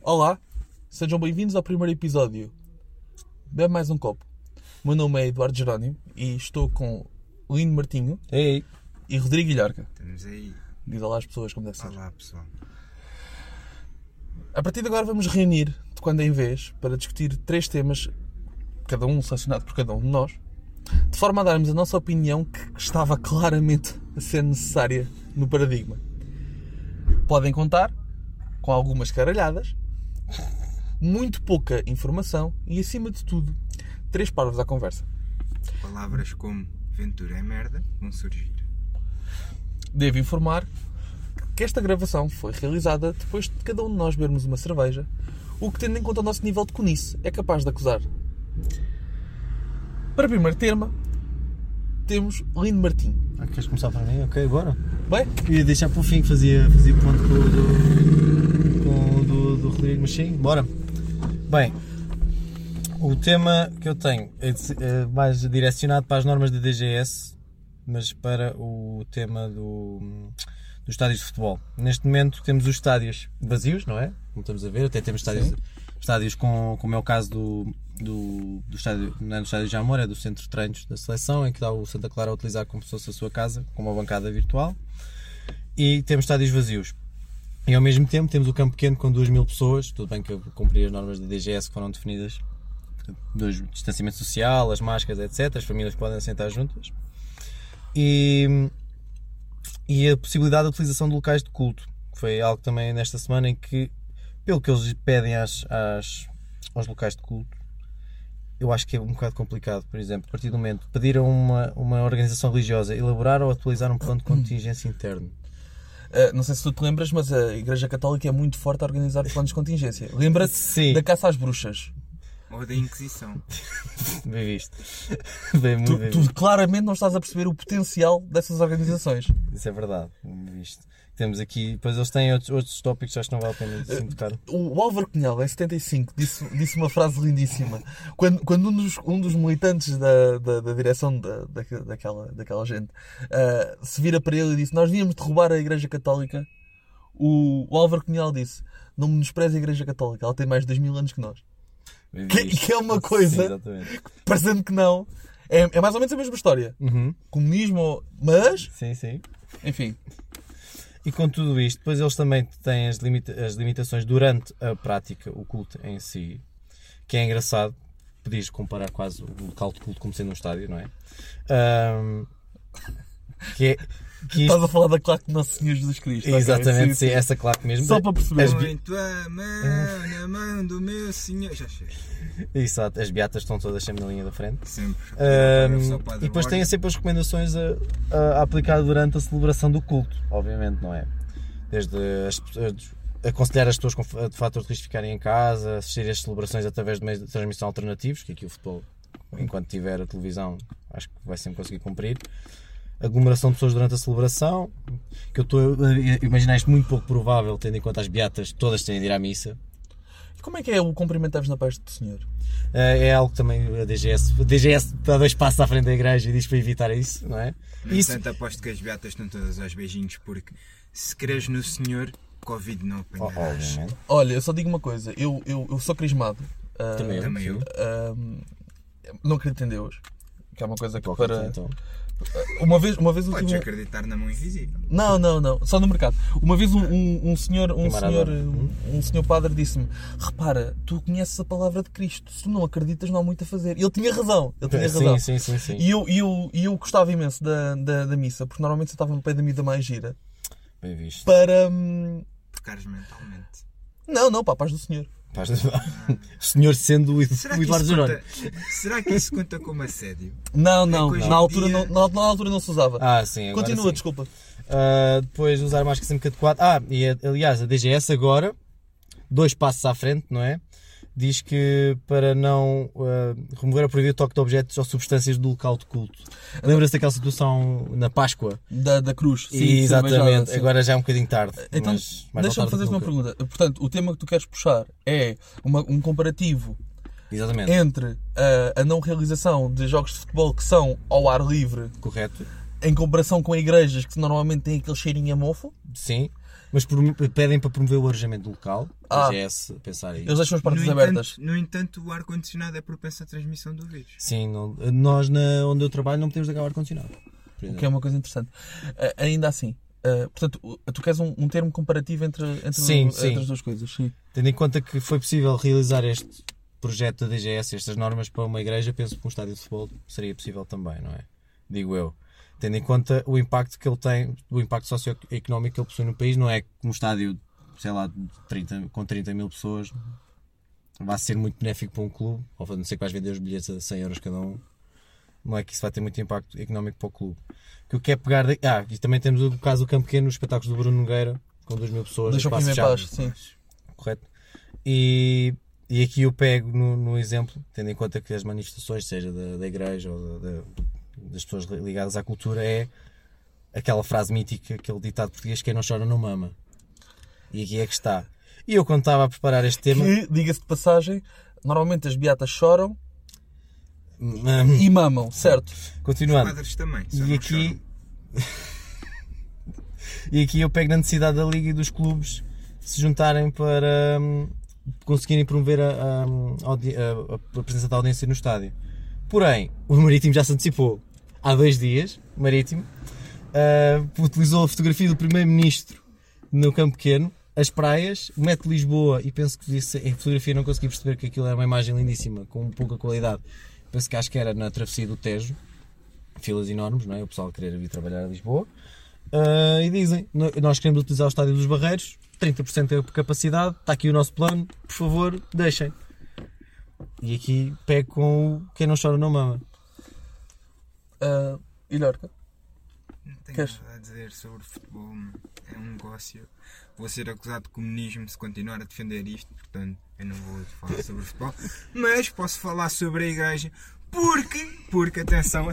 Olá, sejam bem-vindos ao primeiro episódio. Bebe mais um copo. O meu nome é Eduardo Jerónimo e estou com Lino Martinho Ei. e Rodrigo Ilharca. Estamos aí. Diz olá às pessoas como deve ser. Olá, pessoal. A partir de agora vamos reunir de quando em vez para discutir 3 temas, cada um selecionado por cada um de nós, de forma a darmos a nossa opinião que estava claramente a ser necessária no paradigma. Podem contar com algumas caralhadas, muito pouca informação e, acima de tudo, 3 parvos à conversa. Palavras como Ventura é merda vão surgir. Devo informar que esta gravação foi realizada depois de cada um de nós bebermos uma cerveja, o que, tendo em conta o nosso nível de conice, é capaz de acusar. Para o primeiro tema, temos Lino Martinho. Queres começar para mim? Ok, bora. Bem? Ia deixar para o fim que fazia ponto com o do Rodrigo, mas sim, bora. Bem, o tema que eu tenho é mais direcionado para as normas da DGS, mas para o tema dos estádios de futebol. Neste momento temos os estádios vazios, não é? Como estamos a ver, até temos estádios como é o caso do estádio, não é do estádio Jamor, é do centro de treinos da seleção, em que dá o Santa Clara a utilizar como se fosse a sua casa, com uma bancada virtual. E temos estádios vazios. E ao mesmo tempo temos o campo pequeno com 2.000 pessoas, tudo bem que eu cumpri as normas da DGS que foram definidas, do distanciamento social, as máscaras, etc. As famílias podem sentar juntas. E a possibilidade de utilização de locais de culto, que foi algo também nesta semana em que, pelo que eles pedem aos locais de culto, eu acho que é um bocado complicado. Por exemplo, a partir do momento de pedir a uma organização religiosa elaborar ou atualizar um plano de contingência interno. Não sei se tu te lembras, mas a Igreja Católica é muito forte a organizar planos de contingência. Lembra-te da caça às bruxas. Ou da Inquisição. Bem visto. Bem Tu claramente não estás a perceber o potencial dessas organizações. Isso é verdade, bem visto. Temos aqui, depois eles têm outros tópicos que acho que não vale a pena assim tocar. O Álvaro Cunhal, em 75, disse uma frase lindíssima. Quando um dos militantes da direção daquela gente se vira para ele e disse: nós víamos derrubar a Igreja Católica, o Álvaro Cunhal disse: não menospreze a Igreja Católica, ela tem mais de 2.000 anos que nós. Que é uma coisa, sim, parecendo que não, é mais ou menos a mesma história. Comunismo, mas... Sim. Enfim. E com tudo isto, depois eles também têm as limitações durante a prática, o culto em si, que é engraçado. Podias comparar quase o local de culto como sendo um estádio, não é? Estás a falar da claque de Nosso Senhor Jesus Cristo. Exatamente, okay? sim, essa claque mesmo. Só para perceber. Põe tua mão na mão do meu Senhor. Já chega. Exato, as beatas estão todas sempre na linha da frente. Sempre. E depois têm sempre as recomendações a aplicar durante a celebração do culto, obviamente, não é? Desde aconselhar as pessoas com fatores de risco ficarem em casa, assistir às celebrações através de meios de transmissão alternativos, que aqui o futebol, enquanto tiver a televisão, acho que vai sempre conseguir cumprir. Aglomeração de pessoas durante a celebração, que eu estou a imaginar isto muito pouco provável, tendo em conta as beatas todas têm de ir à missa. E como é que é o cumprimentar-vos na paz do Senhor? É algo que também a DGS dá 2 passos à frente da igreja e diz para evitar isso, não é? No entanto, aposto que as beatas estão todas aos beijinhos, porque se creres no Senhor, Covid não apanharás. Olha, eu só digo uma coisa, eu sou crismado. Também eu. Não acredito em Deus, que é uma coisa que Então. Uma vez eu Podes tive... acreditar na mão invisível. Não, só no mercado. Uma vez um senhor padre disse-me: repara, tu conheces a palavra de Cristo, se tu não acreditas não há muito a fazer. Ele tinha razão. Sim. E eu gostava imenso da missa, porque normalmente eu estava no pé da mida mais gira. Bem visto. Para... Tocares mentalmente. Não, para a paz do Senhor. O senhor sendo o Eduardo Jerónimo. Será que isso conta como assédio? Não. Na altura não se usava. Sim. Continua, sim. Desculpa. Depois usar máscara sempre adequado. E aliás, a DGS agora, 2 passos à frente, não é? Diz que para não remover ou proibir o toque de objetos ou substâncias do local de culto. Lembra-se daquela situação na Páscoa? Da cruz. Sim, exatamente. Agora já é um bocadinho tarde. Então, deixa-me fazer-te uma pergunta. Portanto, o tema que tu queres puxar é um comparativo. Exatamente. Entre a não realização de jogos de futebol que são ao ar livre. Correto. Em comparação com igrejas que normalmente têm aquele cheirinho a mofo. Sim. Mas pedem para promover o alojamento local. A DGS pensar aí. Eles deixam as portas abertas. No entanto, o ar-condicionado é propenso à transmissão do vírus. Sim, nós onde eu trabalho não podemos ligar o ar-condicionado. O que é uma coisa interessante. Ainda assim, portanto, tu queres um termo comparativo entre as duas coisas. Sim. Tendo em conta que foi possível realizar este projeto da DGS, estas normas para uma igreja, penso que um estádio de futebol seria possível também, não é? Digo eu. Tendo em conta o impacto que ele tem, o impacto socioeconómico que ele possui no país, não é que um estádio, sei lá, com 30 mil pessoas vai ser muito benéfico para um clube, ou não sei que vais vender os bilhetes a 100 euros cada um, não é que isso vai ter muito impacto económico para o clube. O que eu quero pegar... e também temos o caso do Campo Pequeno, os espetáculos do Bruno Nogueira, com 2 mil pessoas. Deixa o clima em paz, sim. Correto. E aqui eu pego no exemplo, tendo em conta que as manifestações, seja da igreja ou das pessoas ligadas à cultura, é aquela frase mítica, aquele ditado português: quem não chora não mama. E aqui é que está. E eu, quando estava a preparar este tema... Que, diga-se de passagem, normalmente as beatas choram e mamam, certo? Continuando. Os padres também. E aqui eu pego na necessidade da Liga e dos clubes se juntarem para conseguirem promover a presença da audiência no estádio. Porém, o Marítimo já se antecipou. Há 2 dias, o Marítimo utilizou a fotografia do Primeiro-Ministro no Campo Pequeno, as praias, o Metro de Lisboa, e penso que em fotografia não consegui perceber que aquilo era uma imagem lindíssima, com pouca qualidade. Penso que acho que era na travessia do Tejo, filas enormes, não é? O pessoal querer vir trabalhar a Lisboa. E dizem, nós queremos utilizar o Estádio dos Barreiros, 30% de capacidade, está aqui o nosso plano, por favor, deixem. E aqui pego com o quem não chora não mama. E Lorca? Não tenho nada a dizer sobre futebol, é um negócio. Vou ser acusado de comunismo se continuar a defender isto, portanto eu não vou falar sobre futebol, mas posso falar sobre a igreja, porque atenção,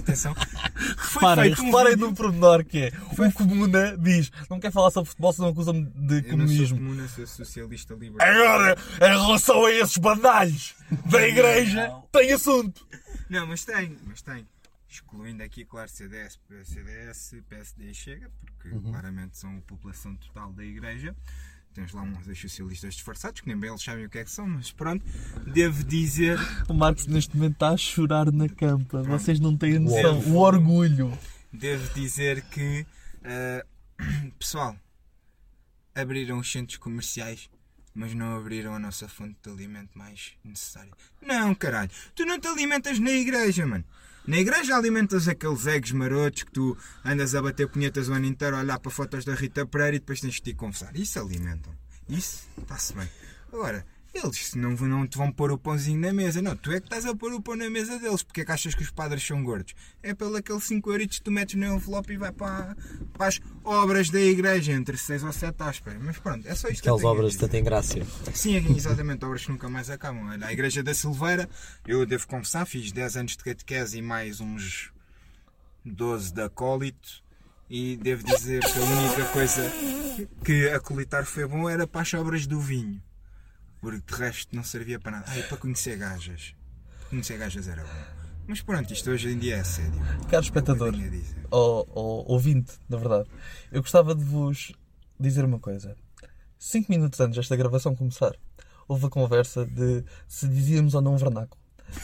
reparem num pormenor que é, o Comuna diz, não quer falar sobre futebol, senão acusa-me de comunismo. Eu não sou Comuna, sou socialista libertário. Agora, em relação a esses bandalhos da igreja, tem assunto. Não, mas tem. Excluindo aqui, claro, CDS, PSD e Chega, porque claramente são a população total da igreja. Tens lá uns socialistas disfarçados, que nem bem eles sabem o que é que são, mas pronto, devo dizer... O Marcos neste momento está a chorar na campa, vocês não têm noção, o orgulho. Devo dizer que, pessoal, abriram os centros comerciais, mas não abriram a nossa fonte de alimento mais necessária. Não, caralho, tu não te alimentas na igreja, mano. Na igreja alimentas aqueles egos marotos que tu andas a bater punhetas o ano inteiro a olhar para fotos da Rita Pereira e depois tens de te confessar. Isso alimentam. Isso está-se bem. Agora, eles não te vão pôr o pãozinho na mesa. Não, tu é que estás a pôr o pão na mesa deles. Porque é que achas que os padres são gordos? É pelo aqueles 5 euritos que tu metes no envelope e vai para as obras da igreja, entre 6 ou 7 aspas. Mas pronto, é só isto. Aquelas obras de tanta ingrácia. Sim, exatamente, obras que nunca mais acabam. Olha, a igreja da Silveira, eu devo confessar, fiz 10 anos de catequese e mais uns 12 de acólito. E devo dizer que a única coisa que acolitar foi bom era para as obras do vinho. Porque de resto não servia para nada. Para conhecer gajas. Conhecer gajas era bom. Mas pronto, isto hoje em dia é sério. Caro espectador, ou ouvinte, na verdade, eu gostava de vos dizer uma coisa. 5 minutos antes desta gravação começar, houve a conversa de se dizíamos ou não vernáculo.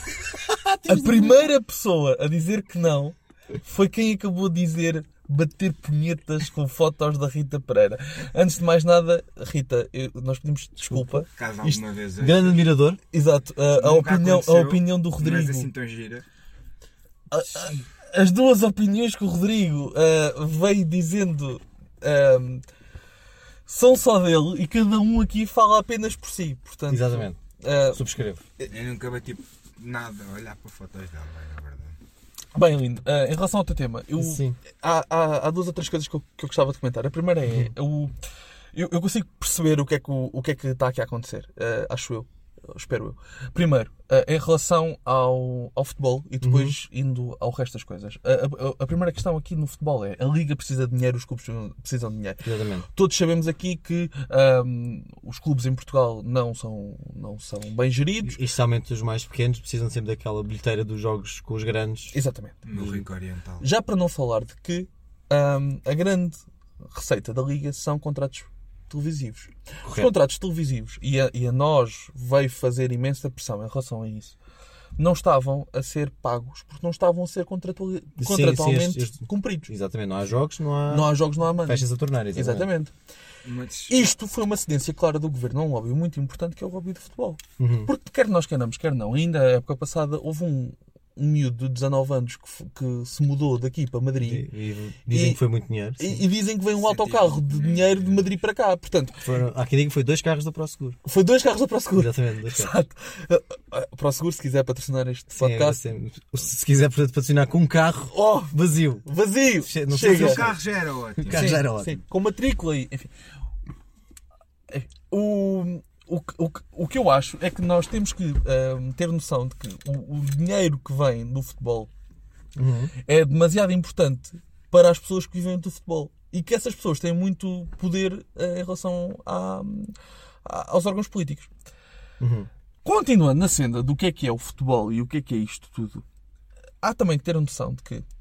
A primeira pessoa a dizer que não foi quem acabou de dizer bater punhetas com fotos da Rita Pereira. Antes de mais nada, Rita, nós pedimos desculpa. Caso alguma vez. Grande admirador. Exato. A opinião do Rodrigo. Não és assim tão gira. As duas opiniões que o Rodrigo veio dizendo são só dele e cada um aqui fala apenas por si. Portanto, exatamente. Subscrevo. Eu nunca bati nada a olhar para fotos dela, é verdade. Bem, lindo. Em relação ao teu tema, há 2 ou 3 coisas que eu gostava de comentar. A primeira é, eu consigo perceber o que é que está aqui a acontecer, acho eu, espero eu. Primeiro, em relação ao futebol e depois indo ao resto das coisas. A primeira questão aqui no futebol é, a Liga precisa de dinheiro, os clubes precisam de dinheiro. Exatamente. Todos sabemos aqui que os clubes em Portugal não são bem geridos. E especialmente os mais pequenos precisam sempre daquela bilheteira dos jogos com os grandes. Exatamente. No Rico Oriental. Já para não falar de que a grande receita da Liga são contratos televisivos. Os Correto. contratos televisivos, e a nós veio fazer imensa pressão em relação a isso, não estavam a ser pagos porque não estavam a ser contratualmente cumpridos. Exatamente, não há jogos, não Não há jogos, não há money. festas a tornar. Exatamente. Mas, Isto foi uma cedência clara do governo a um lobby muito importante, que é o lobby de futebol. Uhum. Porque quer nós queiramos, quer não, ainda a época passada houve um miúdo de 19 anos que se mudou daqui para Madrid E dizem que foi muito dinheiro. sim. e dizem que veio um autocarro de dinheiro de Madrid para cá. Portanto, Há quem diga que foi 2 carros da ProSeguro. foi 2 carros da ProSeguro. Exatamente, 2 carros. Exato. ProSeguro, se quiser patrocinar este Sim, podcast, se quiser patrocinar com um carro vazio. vazio. Não sei Chega. o carro já era ótimo. O carro já era ótimo. Sim, com matrícula e enfim. O que eu acho é que nós temos que ter noção de que o dinheiro que vem do futebol é demasiado importante para as pessoas que vivem do futebol e que essas pessoas têm muito poder em relação aos órgãos políticos. Continuando na senda do que é o futebol e o que é isto tudo, há também que ter a noção de que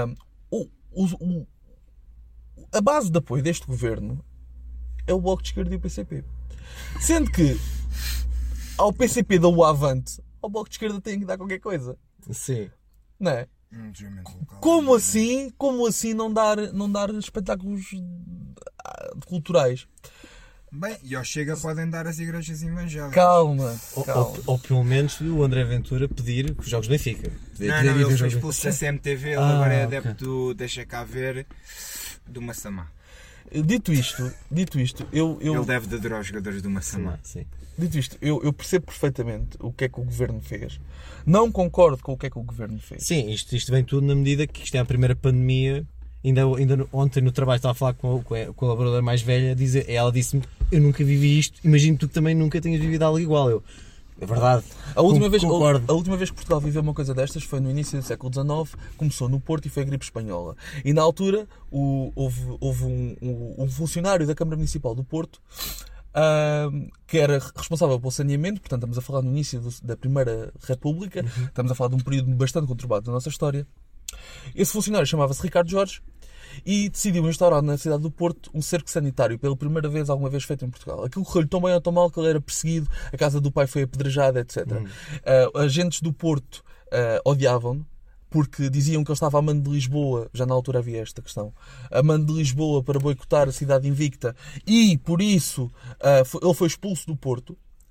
a base de apoio deste governo é o Bloco de Esquerda e o PCP. Sendo que ao PCP dá o avante, ao Bloco de Esquerda tem que dar qualquer coisa. Sim. Não é? Local. Como assim não dar espetáculos culturais? Bem, e ao Chega podem dar as igrejas evangélicas. Calma. Ou pelo menos o André Ventura pedir os jogos do Benfica. Não, ele foi expulso da CMTV, ele agora é adepto, deixa cá ver, do Massamá. Dito isto, eu Ele deve de adorar os jogadores do Massamá. Sim. dito isto, eu percebo perfeitamente o que é que o governo fez. Não concordo com o que é que o governo fez. Sim, isto vem tudo na medida que isto é a primeira pandemia. Ainda ontem no trabalho estava a falar com a colaboradora mais velha, ela disse-me: eu nunca vivi isto, imagino tu que também nunca tenhas vivido algo igual. É verdade. A última vez que Portugal viveu uma coisa destas foi no início do século XIX, começou no Porto e foi a gripe espanhola. E na altura houve um funcionário da Câmara Municipal do Porto que era responsável pelo saneamento, portanto estamos a falar no início da Primeira República, estamos a falar de um período bastante conturbado da nossa história. Esse funcionário chamava-se Ricardo Jorge e decidiu instaurar na cidade do Porto um cerco sanitário pela primeira vez alguma vez feito em Portugal. Aquilo correu-lhe tão bem ou tão mal que ele era perseguido, a casa do pai foi apedrejada, etc. Agentes do Porto odiavam-no porque diziam que ele estava a mando de Lisboa, já na altura havia esta questão, a mando de Lisboa para boicotar a cidade invicta e por isso ele foi expulso do Porto.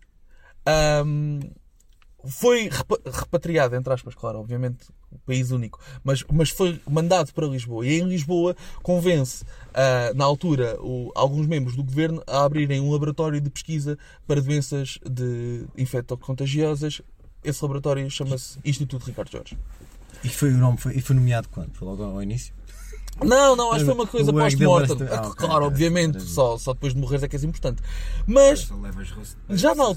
Foi repatriado, entre aspas, claro, obviamente, país único, mas foi mandado para Lisboa. E em Lisboa convence, na altura, alguns membros do governo a abrirem um laboratório de pesquisa para doenças infecto-contagiosas. Esse laboratório chama-se Instituto Ricardo Jorge. E foi nomeado quando? Foi logo ao início? Não, acho que foi uma coisa pós-mortem. Okay, Claro, obviamente, só depois de morrer é que és importante. Mas já na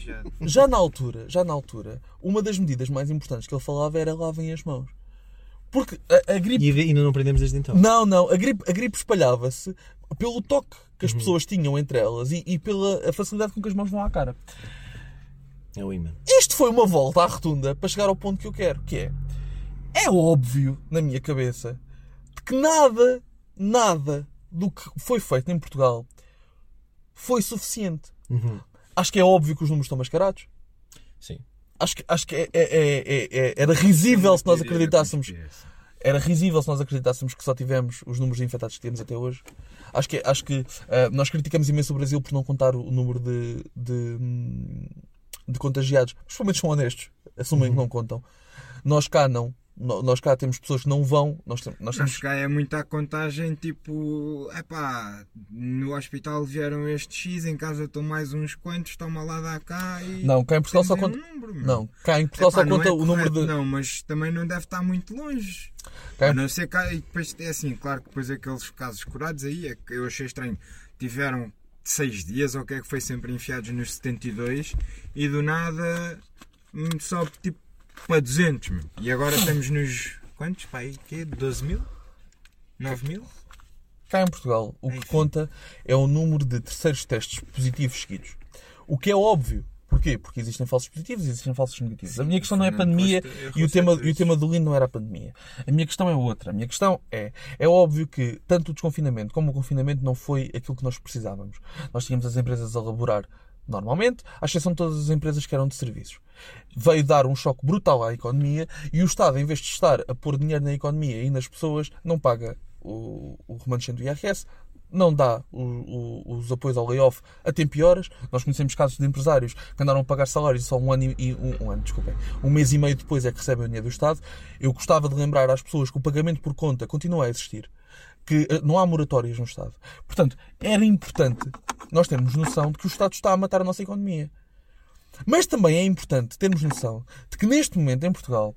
altura, uma das medidas mais importantes que ele falava era lavem as mãos. Porque a gripe... E ainda não aprendemos desde então? Não, a gripe espalhava-se pelo toque que as pessoas tinham entre elas e pela facilidade com que as mãos vão à cara. É o imã. Isto foi uma volta à rotunda para chegar ao ponto que eu quero, que é óbvio, na minha cabeça, que nada do que foi feito em Portugal foi suficiente. Acho que é óbvio que os números estão mascarados. Sim. Acho que era risível se nós acreditássemos. Era risível se nós acreditássemos que só tivemos os números de infectados que temos até hoje. Acho que nós criticamos imenso o Brasil por não contar o número de contagiados. Mas pelo menos são honestos. Assumem que não contam. Nós cá não. Nós cá temos pessoas que não vão. Nós temos... cá é muita contagem, tipo, no hospital vieram estes X, em casa estão mais uns quantos, toma lá, dá cá e... Não, cá em Portugal só conta... Não, cá em Portugal só conta o número de... Não, mas também não deve estar muito longe. Cá... A não ser cá, e depois é assim, claro que depois aqueles casos curados aí, é que eu achei estranho, tiveram 6 dias, ou o que é que foi, sempre enfiados nos 72, e do nada, só tipo, para 200, meu. E agora estamos nos... Quantos? Pá, aí, quê? 12 mil? 9 mil? Cá em Portugal, o que conta é o número de terceiros testes positivos seguidos. O que é óbvio, Porquê? Porque existem falsos positivos e existem falsos negativos. A minha questão não é a pandemia e o tema do Lindo não era a pandemia. A minha questão é outra. A minha questão é óbvio que tanto o desconfinamento como o confinamento não foi aquilo que nós precisávamos. Nós tínhamos as empresas a laborar normalmente, à exceção de todas as empresas que eram de serviços. Veio dar um choque brutal à economia e o Estado, em vez de estar a pôr dinheiro na economia e nas pessoas, não paga o remanescente do IRS, não dá os apoios ao layoff a tempo e horas. Nós conhecemos casos de empresários que andaram a pagar salários só um mês e meio depois é que recebem o dinheiro do Estado. Eu gostava de lembrar às pessoas que o pagamento por conta continua a existir, que não há moratórias no Estado. Portanto, era importante nós termos noção de que o Estado está a matar a nossa economia. Mas também é importante termos noção de que neste momento em Portugal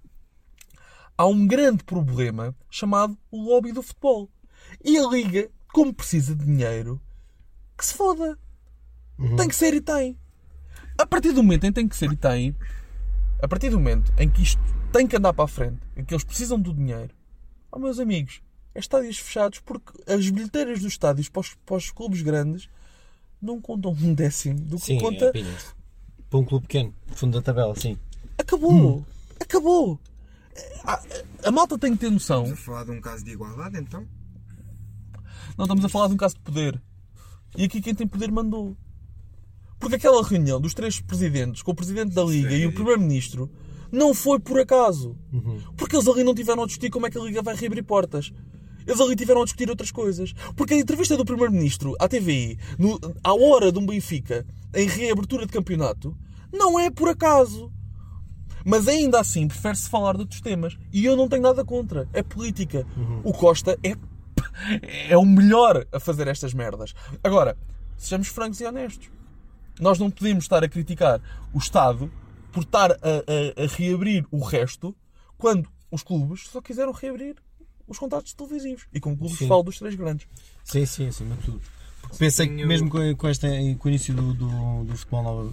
há um grande problema chamado o lobby do futebol. E a Liga, como precisa de dinheiro, que se foda. Tem que ser e tem. A partir do momento em que tem que ser e tem, a partir do momento em que isto tem que andar para a frente, em que eles precisam do dinheiro, meus amigos, é estádios fechados, porque as bilheteiras dos estádios para os clubes grandes não contam um décimo do que Sim, conta. Para um clube pequeno, fundo da tabela, sim. Acabou. Acabou. A malta tem que ter noção. Estamos a falar de um caso de igualdade, então? Não, estamos a falar de um caso de poder. E aqui quem tem poder mandou. Porque aquela reunião dos 3 presidentes, com o presidente da Liga e o primeiro-ministro, não foi por acaso. Porque eles ali não tiveram a discutir como é que a Liga vai reabrir portas. Eles ali tiveram a discutir outras coisas. Porque a entrevista do primeiro-ministro à TVI, à hora de um Benfica, em reabertura de campeonato, não é por acaso. Mas ainda assim, prefere-se falar de outros temas. E eu não tenho nada contra. É política. O Costa é o melhor a fazer estas merdas. Agora, sejamos francos e honestos. Nós não podemos estar a criticar o Estado por estar a reabrir o resto quando os clubes só quiseram reabrir os contratos televisivos. E com clubes falo dos 3 grandes. Sim, acima de tudo. Porque pensei que mesmo com o início do futebol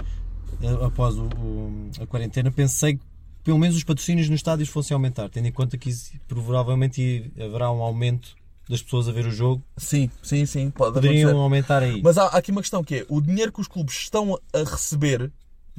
após a quarentena, pensei que pelo menos os patrocínios nos estádios fossem aumentar, tendo em conta que provavelmente haverá um aumento das pessoas a ver o jogo. Sim, poderiam aumentar aí. Mas há aqui uma questão que é, o dinheiro que os clubes estão a receber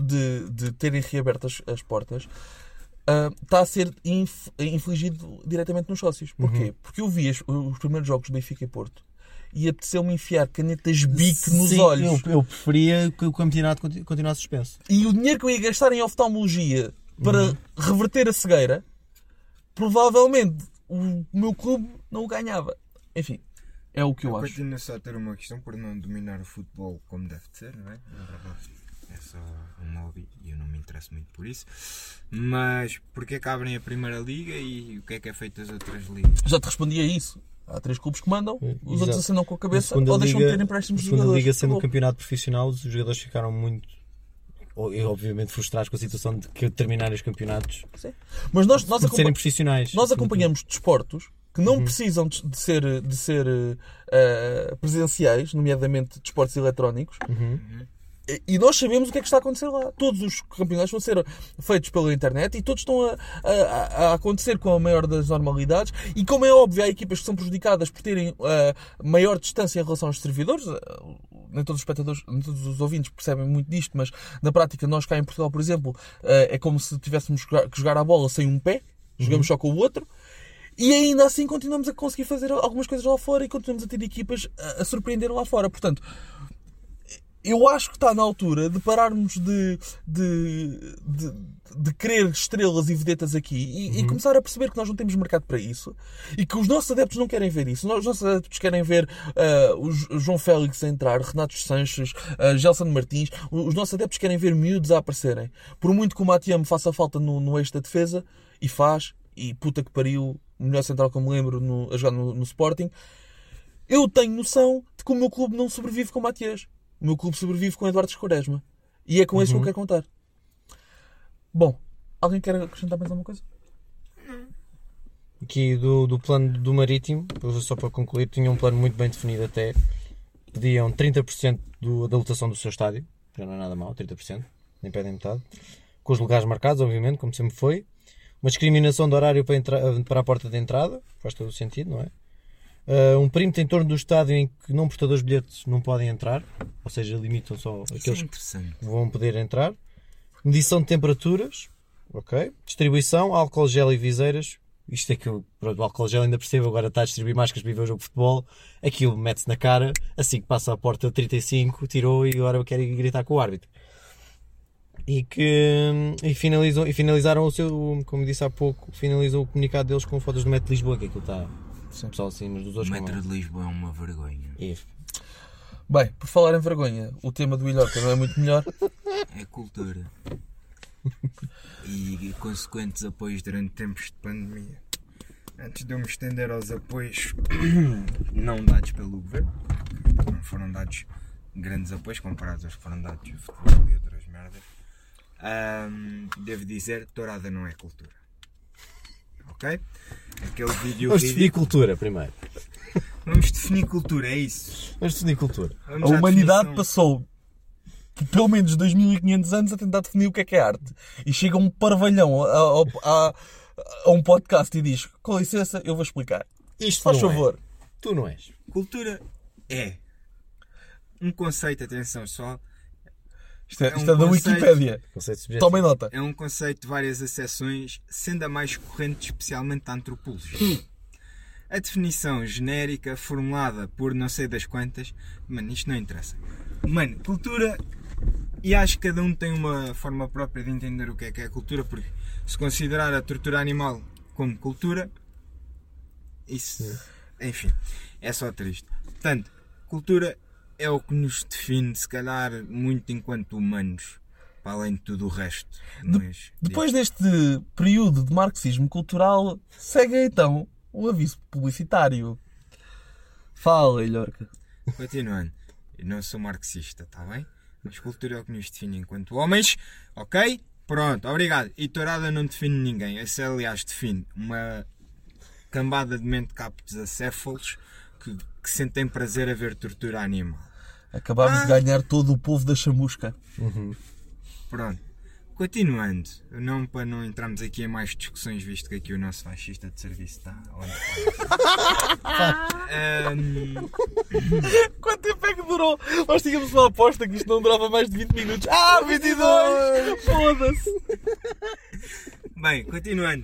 de terem reaberto as portas está a ser infligido diretamente nos sócios. Porquê? Porque eu vi os primeiros jogos de Benfica e Porto e apeteceu-me enfiar canetas bico nos olhos. Eu preferia que o campeonato continuasse suspenso. E o dinheiro que eu ia gastar em oftalmologia para reverter a cegueira, provavelmente o meu clube não o ganhava. Enfim, é o que eu acho. Continuo só a ter uma questão por não dominar o futebol como deve de ser, não é? Na verdade, é só um hobby e eu não me interesso muito por isso. Mas porquê que abrem a Primeira Liga e o que é feito das outras ligas? Já te respondi a isso. Há 3 clubes que mandam, os outros assinam com a cabeça ou deixam de ter empréstimos de jogadores. A Liga, sendo um campeonato profissional, os jogadores ficaram muito, obviamente, frustrados com a situação de que terminarem os campeonatos. Sim. Mas nós serem profissionais. Nós acompanhamos desportos que não precisam de ser presenciais, nomeadamente desportos eletrónicos. E nós sabemos o que é que está a acontecer lá. Todos os campeonatos vão ser feitos pela internet e todos estão a acontecer com a maior das normalidades. E como é óbvio, há equipas que são prejudicadas por terem maior distância em relação aos servidores. Nem todos os espectadores, nem todos os ouvintes percebem muito disto, mas na prática nós cá em Portugal, por exemplo, é como se tivéssemos que jogar a bola sem um pé. Jogamos só com o outro. E ainda assim continuamos a conseguir fazer algumas coisas lá fora e continuamos a ter equipas a surpreender lá fora. Portanto, eu acho que está na altura de pararmos de querer estrelas e vedetas aqui e começar a perceber que nós não temos mercado para isso e que os nossos adeptos não querem ver isso. Os nossos adeptos querem ver o João Félix a entrar, Renato Sanches, Gelson Martins. Os nossos adeptos querem ver miúdos a aparecerem. Por muito que o Matiam faça falta no eixo da defesa, e faz, e puta que pariu, o melhor central que eu me lembro a jogar no Sporting, eu tenho noção de que o meu clube não sobrevive com o Matias. O meu clube sobrevive com o Eduardo Quaresma. E é com esse que eu quero contar. Bom, alguém quer acrescentar mais alguma coisa? Aqui do plano do Marítimo, só para concluir, tinha um plano muito bem definido até. Pediam 30% da lotação do seu estádio. Já não é nada mal, 30%. Nem pedem metade. Com os lugares marcados, obviamente, como sempre foi. Uma discriminação de horário para a porta de entrada. Faz todo o sentido, não é? Um perímetro em torno do estádio em que não portadores de bilhetes não podem entrar, ou seja, limitam só Isso é aqueles interessante. que vão poder entrar. Medição de temperaturas, ok. Distribuição, álcool gel e viseiras. Isto é que o álcool gel ainda percebo, agora está a distribuir máscaras para ir ver o jogo de futebol. Aquilo mete-se na cara, assim que passa a porta 35, tirou e agora quer ir gritar com o árbitro. E finalizaram o seu, como disse há pouco, finalizou o comunicado deles com fotos do Metro de Lisboa, que aquilo está, o pessoal assim nos dos O outros. metro de Lisboa é uma vergonha. Bem, por falar em vergonha, o tema do Ilhorca não é muito melhor. É cultura. E consequentes apoios durante tempos de pandemia. Antes de eu me estender aos apoios não dados pelo governo, não foram dados grandes apoios comparados aos que foram dados de futebol e outras merdas, devo dizer, tourada não é cultura. Ok? Aquele vídeo Vamos definir cultura primeiro. Vamos definir cultura, é isso. Vamos definir cultura. Vamos A à humanidade definição. passou pelo menos 2500 anos a tentar definir o que é arte. E chega um parvalhão a um podcast e diz: com licença, eu vou explicar. Isto Faz não favor. É. Tu não és. Cultura é um conceito, atenção pessoal, Isto é É um da conceito. Wikipédia. Conceito subjetivo. Tomem nota. é um conceito de várias acessões, sendo a mais corrente especialmente da antropologia. A definição genérica formulada por não sei das quantas, mano, isto não interessa. Mano, cultura, e acho que cada um tem uma forma própria de entender o que é cultura, porque se considerar a tortura animal como cultura, isso, enfim, é só triste. Portanto, cultura é o que nos define, se calhar, muito enquanto humanos, para além de tudo o resto. Mas, Depois deste período de marxismo cultural, segue então o aviso publicitário. Fala, Ilhorca. continuando, eu não sou marxista, está bem? Mas cultura é o que nos define enquanto homens, ok? Pronto, obrigado. E tourada não define ninguém. Esse, aliás, define uma cambada de mentecaptos acéfalos que sentem prazer a ver tortura animal. Acabámos de ganhar todo o povo da chamusca. Pronto. Continuando, não para não entrarmos aqui em mais discussões, visto que aqui o nosso fascista de serviço está onde Quanto tempo é que durou? Nós tínhamos uma aposta que isto não durava mais de 20 minutos. 22! Foda-se! Bem, continuando.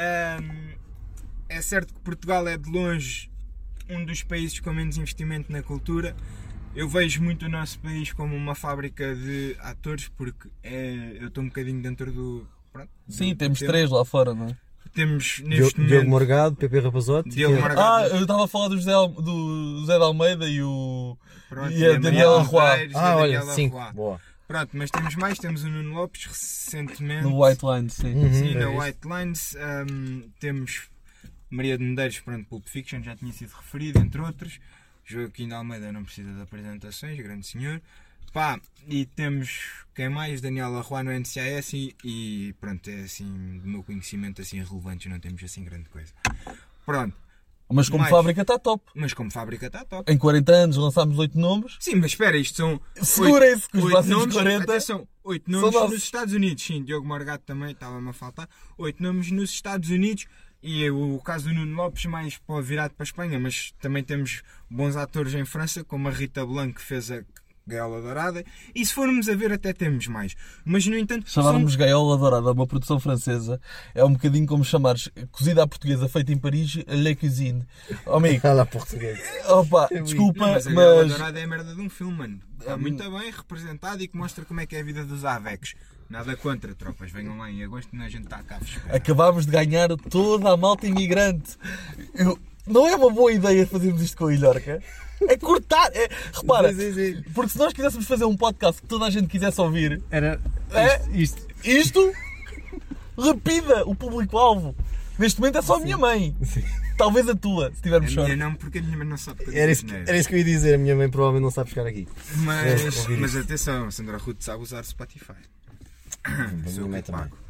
É certo que Portugal é de longe um dos países com menos investimento na cultura. Eu vejo muito o nosso país como uma fábrica de atores, porque eu estou um bocadinho dentro do... Pronto, Sim, do temos tema. 3 lá fora, não é? Temos neste Diogo momento... Morgado, PP Rapazote. Diogo Morgado. Eu estava a falar do Zé de Almeida e o... Pronto, e a Daniela Roy. Medeiros e a Olha, Daniela 5. Roy. Boa. Pronto, mas temos mais. Temos o Nuno Lopes recentemente. No White Line, sim. Sim, é na isso. White Lines. Temos Maria de Medeiros, pronto, Pulp Fiction, já tinha sido referido, entre outros. Joaquim de Almeida não precisa de apresentações, grande senhor. Pá, e temos quem mais? Daniela Roy no NCIS e pronto, é assim, do meu conhecimento assim relevante, não temos assim grande coisa. Pronto, Mas como Mais. fábrica está top. mas como fábrica está top. Em 40 anos lançámos 8 nomes. Sim, mas espera, isto são... Segurem-se que os 8 próximos nomes, 40 atenção, 8 são nomes nossos. nos Estados Unidos. Sim, Diogo Morgado também, estava-me a faltar. 8 nomes nos Estados Unidos. E o caso do Nuno Lopes mais virado para a Espanha, mas também temos bons atores em França, como a Rita Blanc, que fez a Gaiola Dourada, e se formos a ver até temos mais. Mas no entanto, Chamarmos Gaiola Dourada, uma produção francesa, é um bocadinho como chamares cozida à portuguesa feita em Paris, Le Cuisine. Oh, amigo, Fala português. opa, Não, desculpa, mas a Gaiola mas Dourada é a merda de um filme, mano. Está muito bem representado e que mostra como é que é a vida dos Avex. Nada contra, tropas, venham lá em agosto e a gente está cá a esperar. acabámos de ganhar toda a malta imigrante. Não é uma boa ideia fazermos isto com a Ilhorca? É cortar! Repara, Sim. porque se nós quiséssemos fazer um podcast que toda a gente quisesse ouvir, Era isto. isto rapida o público-alvo. Neste momento é só a minha mãe. Talvez a tua, se tivermos A sorte. minha não, porque a minha mãe não sabe que eu Era disse isso, asneira. era isso que eu ia dizer. A minha mãe provavelmente não sabe chegar aqui. Mas atenção, a Sandra Ruth sabe usar Spotify. Sou minha mãe eu que também. pago.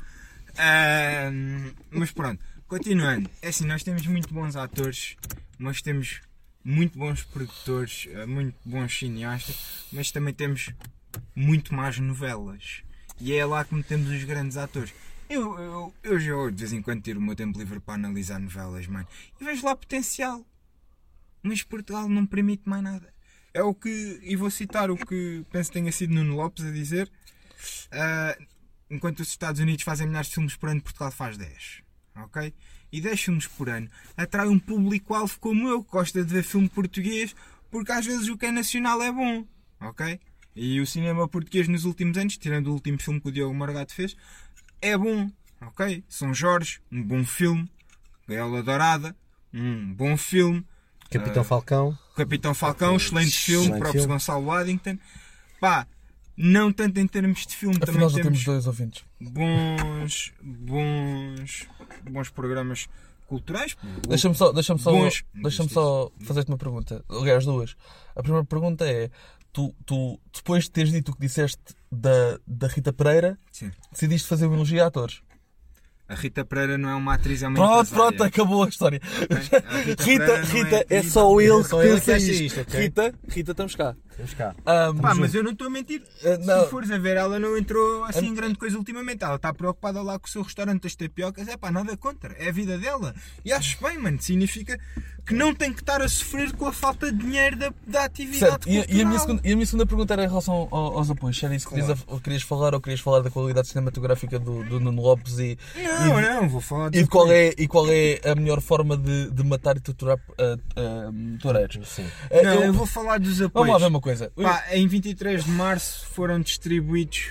Mas pronto, continuando. É assim, nós temos muito bons atores, nós temos muito bons produtores, muito bons cineastas, mas também temos muito mais novelas. E é lá que metemos os grandes atores. Eu já de vez em quando tiro o meu tempo livre para analisar novelas, mano. E vejo lá potencial. mas Portugal não permite mais nada. É o que, e vou citar o que penso que tenha sido Nuno Lopes a dizer, enquanto os Estados Unidos fazem milhares de filmes por ano, Portugal faz 10. Ok? E 10 filmes por ano atrai um público-alvo como eu, que gosta de ver filme português, porque às vezes o que é nacional é bom. Ok? E o cinema português nos últimos anos, tirando o último filme que o Diogo Morgado fez, é bom. Ok? São Jorge, um bom filme. Gaiola Dourada, um bom filme. Capitão Falcão. Capitão Falcão, excelente filme. Próprio Gonçalo Waddington. Pá, não tanto em termos de filme, Afinal, também já temos 2 ouvintes. bons programas culturais. Deixa-me só fazer-te uma pergunta. Aliás, 2. A primeira pergunta é: tu depois de teres dito o que disseste da Rita Pereira, Sim. decidiste fazer um elogio a atores. A Rita Pereira não é uma atriz, é uma Pronto, empresária. acabou a história. Okay? A Pereira não Rita, é atriz, só ele só ele que que pensa acha isto. isto, ok? Rita, estamos cá. Vamos cá. Pá, mas eu não estou a mentir. não. Se fores a ver, ela não entrou assim em grande coisa ultimamente. Ela está preocupada lá com o seu restaurante das tapiocas. É pá, nada contra. É a vida dela. E acho bem, mano. Significa que não tem que estar a sofrer com a falta de dinheiro da atividade Certo. E cultural. a minha segunda pergunta era em relação aos apoios. Se era isso que querias falar, ou querias falar da qualidade cinematográfica do Nuno Lopes Não, vou falar e qual é a melhor forma de matar e torturar toureiros. Sim. Não, eu vou falar dos apoios. Vamos lá ver uma coisa. Pá, em 23 de março foram distribuídos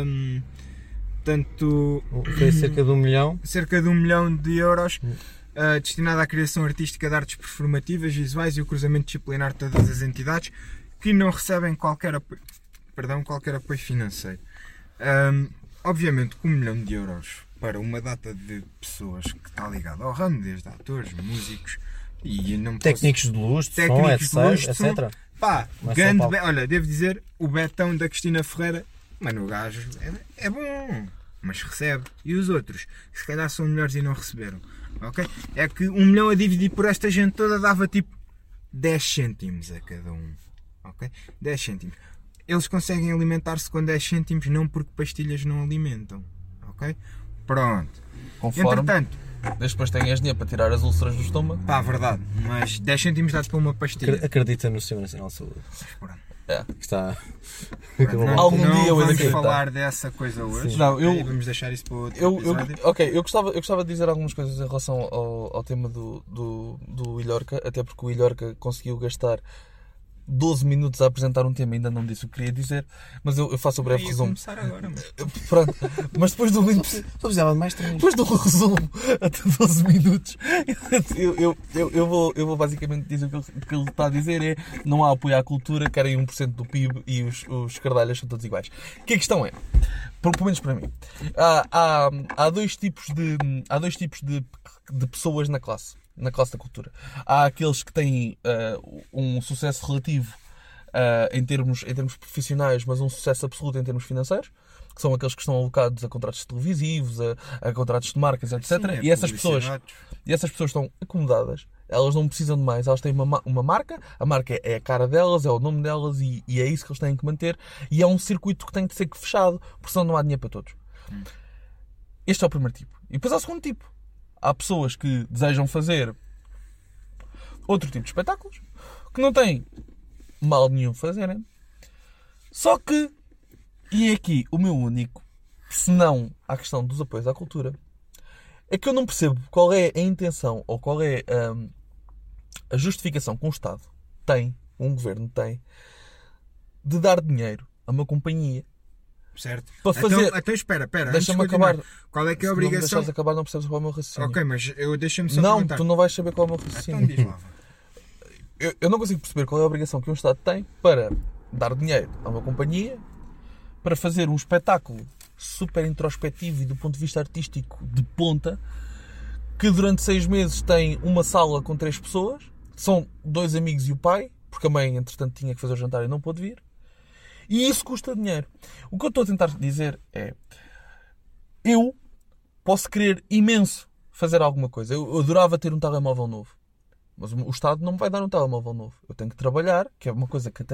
tanto Foi cerca de 1 milhão. cerca de 1 milhão de euros destinado à criação artística de artes performativas, visuais e o cruzamento disciplinar de todas as entidades que não recebem qualquer apoio financeiro. Obviamente que 1 milhão de euros para uma data de pessoas que está ligada ao ramo, desde atores, músicos e não Técnicos de luz, de som, técnicos de luz, de som. etc. Pá, Não é só grande palco. olha, devo dizer, o Betão da Cristina Ferreira, mano, o gajo é bom, mas recebe. E os outros, que se calhar são melhores e não receberam, ok? É que 1 milhão a dividir por esta gente toda dava tipo 10 cêntimos a cada um, ok? 10 cêntimos. Eles conseguem alimentar-se com 10 cêntimos, não porque pastilhas não alimentam, ok? Pronto. Conforme, Entretanto, depois tenhas dinheiro para tirar as úlceras do estômago. pá, verdade, mas 10 cêntimos dá-te para uma pastilha. Acredita no Sistema Nacional de Saúde. Pronto. É. Que está. Não, Algum não dia eu vamos acredito. falar dessa coisa hoje. Não, Ok, vamos deixar isso para outro episódio. Eu gostava de dizer algumas coisas em relação ao tema do Ilhorca, até porque o Ilhorca conseguiu gastar 12 minutos a apresentar um tema e ainda não disse o que queria dizer, mas eu faço o breve Ia resumo. começar agora, mas... Pronto, mas depois do Só precisava de mais 3. depois do resumo até 12 minutos, eu vou basicamente dizer o que ele está a dizer é: não há apoio à cultura, querem 1% do PIB e os cardalhas são todos iguais. Que a questão é, pelo menos para mim, há dois tipos de pessoas na classe da cultura. Há aqueles que têm um sucesso relativo em termos profissionais, mas um sucesso absoluto em termos financeiros, que são aqueles que estão alocados a contratos televisivos, a contratos de marcas, etc. Sim, E essas pessoas estão acomodadas, elas não precisam de mais, elas têm uma marca, a marca é a cara delas, é o nome delas e é isso que eles têm que manter, e é um circuito que tem que ser fechado, porque senão não há dinheiro para todos. Este é o primeiro tipo. E depois há o segundo tipo. Há pessoas que desejam fazer outro tipo de espetáculos, que não têm mal nenhum fazerem, só que, e é aqui o meu único, se não à questão dos apoios à cultura, é que eu não percebo qual é a intenção ou qual é a justificação que um Estado tem, um governo tem, de dar dinheiro a uma companhia. Certo. Para fazer... Então espera. Deixa-me antes de continuar, acabar. Qual é que é a Se não me obrigação? deixares acabar, não percebes qual é o meu raciocínio. Ok, mas deixa-me só Não, perguntar. tu não vais saber qual é o meu raciocínio. Então diz lá. Eu não consigo perceber qual é a obrigação que um Estado tem para dar dinheiro a uma companhia para fazer um espetáculo super introspectivo e do ponto de vista artístico de ponta, que durante 6 meses tem uma sala com 3 pessoas, são 2 amigos e o pai, porque a mãe entretanto tinha que fazer o jantar e não pôde vir, e isso custa dinheiro. O que eu estou a tentar dizer é: eu posso querer imenso fazer alguma coisa, eu adorava ter um telemóvel novo, mas o Estado não me vai dar um telemóvel novo. Eu tenho que trabalhar, que é uma coisa que até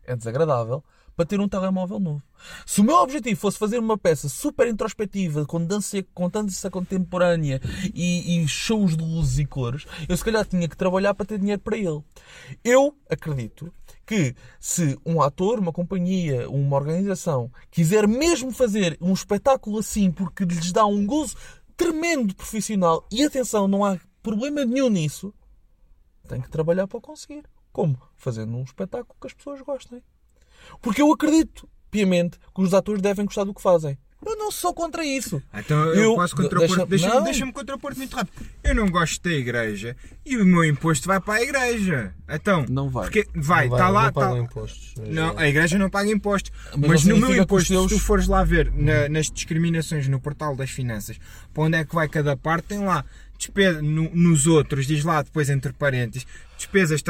é desagradável, para ter um telemóvel novo. Se o meu objetivo fosse fazer uma peça super introspectiva, com dança contemporânea e shows de luzes e cores, eu se calhar tinha que trabalhar para ter dinheiro para ele. Eu acredito que se um ator, uma companhia, uma organização quiser mesmo fazer um espetáculo assim porque lhes dá um gozo tremendo profissional, e atenção, não há problema nenhum nisso, tem que trabalhar para o conseguir. Como? Fazendo um espetáculo que as pessoas gostem. Porque eu acredito piamente que os atores devem gostar do que fazem. Eu não sou contra isso. Então eu posso contrapor. Deixa-me contrapor muito rápido. Eu não gosto da igreja e o meu imposto vai para a igreja. Então, não vai. Porque vai, está lá. Não pagam impostos. Não, a igreja não paga impostos. Mas no meu imposto, seus... se tu fores lá ver nas discriminações no portal das finanças, para onde é que vai cada parte, tem lá despesa, nos outros, diz lá depois entre parênteses, despesas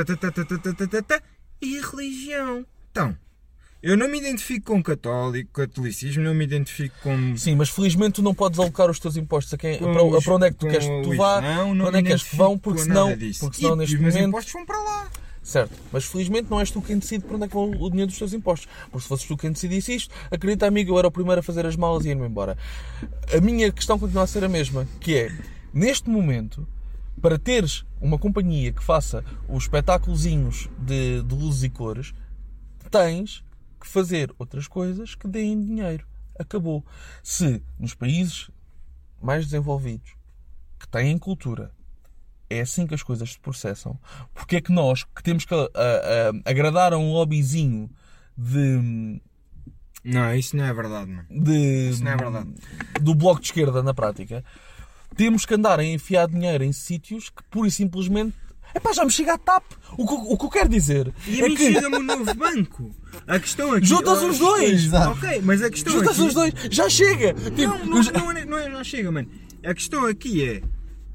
e religião. Então, eu não me identifico com catolicismo, não me identifico com... Sim, mas felizmente tu não podes alocar os teus impostos a quem, para onde é que tu queres que tu vá, para onde é que queres que vão, porque senão neste os meus momento... impostos vão para lá. Certo, mas felizmente não és tu quem decide para onde é que vão o dinheiro dos teus impostos. Porque se fosses tu quem decidisse isto, acredita, amigo, eu era o primeiro a fazer as malas e ir-me embora. A minha questão continua a ser a mesma, que é, neste momento, para teres uma companhia que faça os espetáculozinhos de luzes e cores, tens que fazer outras coisas que deem dinheiro. Acabou. Se nos países mais desenvolvidos, que têm cultura, é assim que as coisas se processam, porque é que nós, que temos que agradar a um lobbyzinho de... Não, isso não é verdade, mano. Isso não é verdade. Do bloco de esquerda, na prática, temos que andar a enfiar dinheiro em sítios que, pura e simplesmente... Epá, já me chega a TAP. O que eu quero dizer e a mim chega-me um novo banco. A questão aqui... Juntas os dois! Ok, mas a questão Juntas aqui... os dois! Já chega! Não chega, mano. A questão aqui é...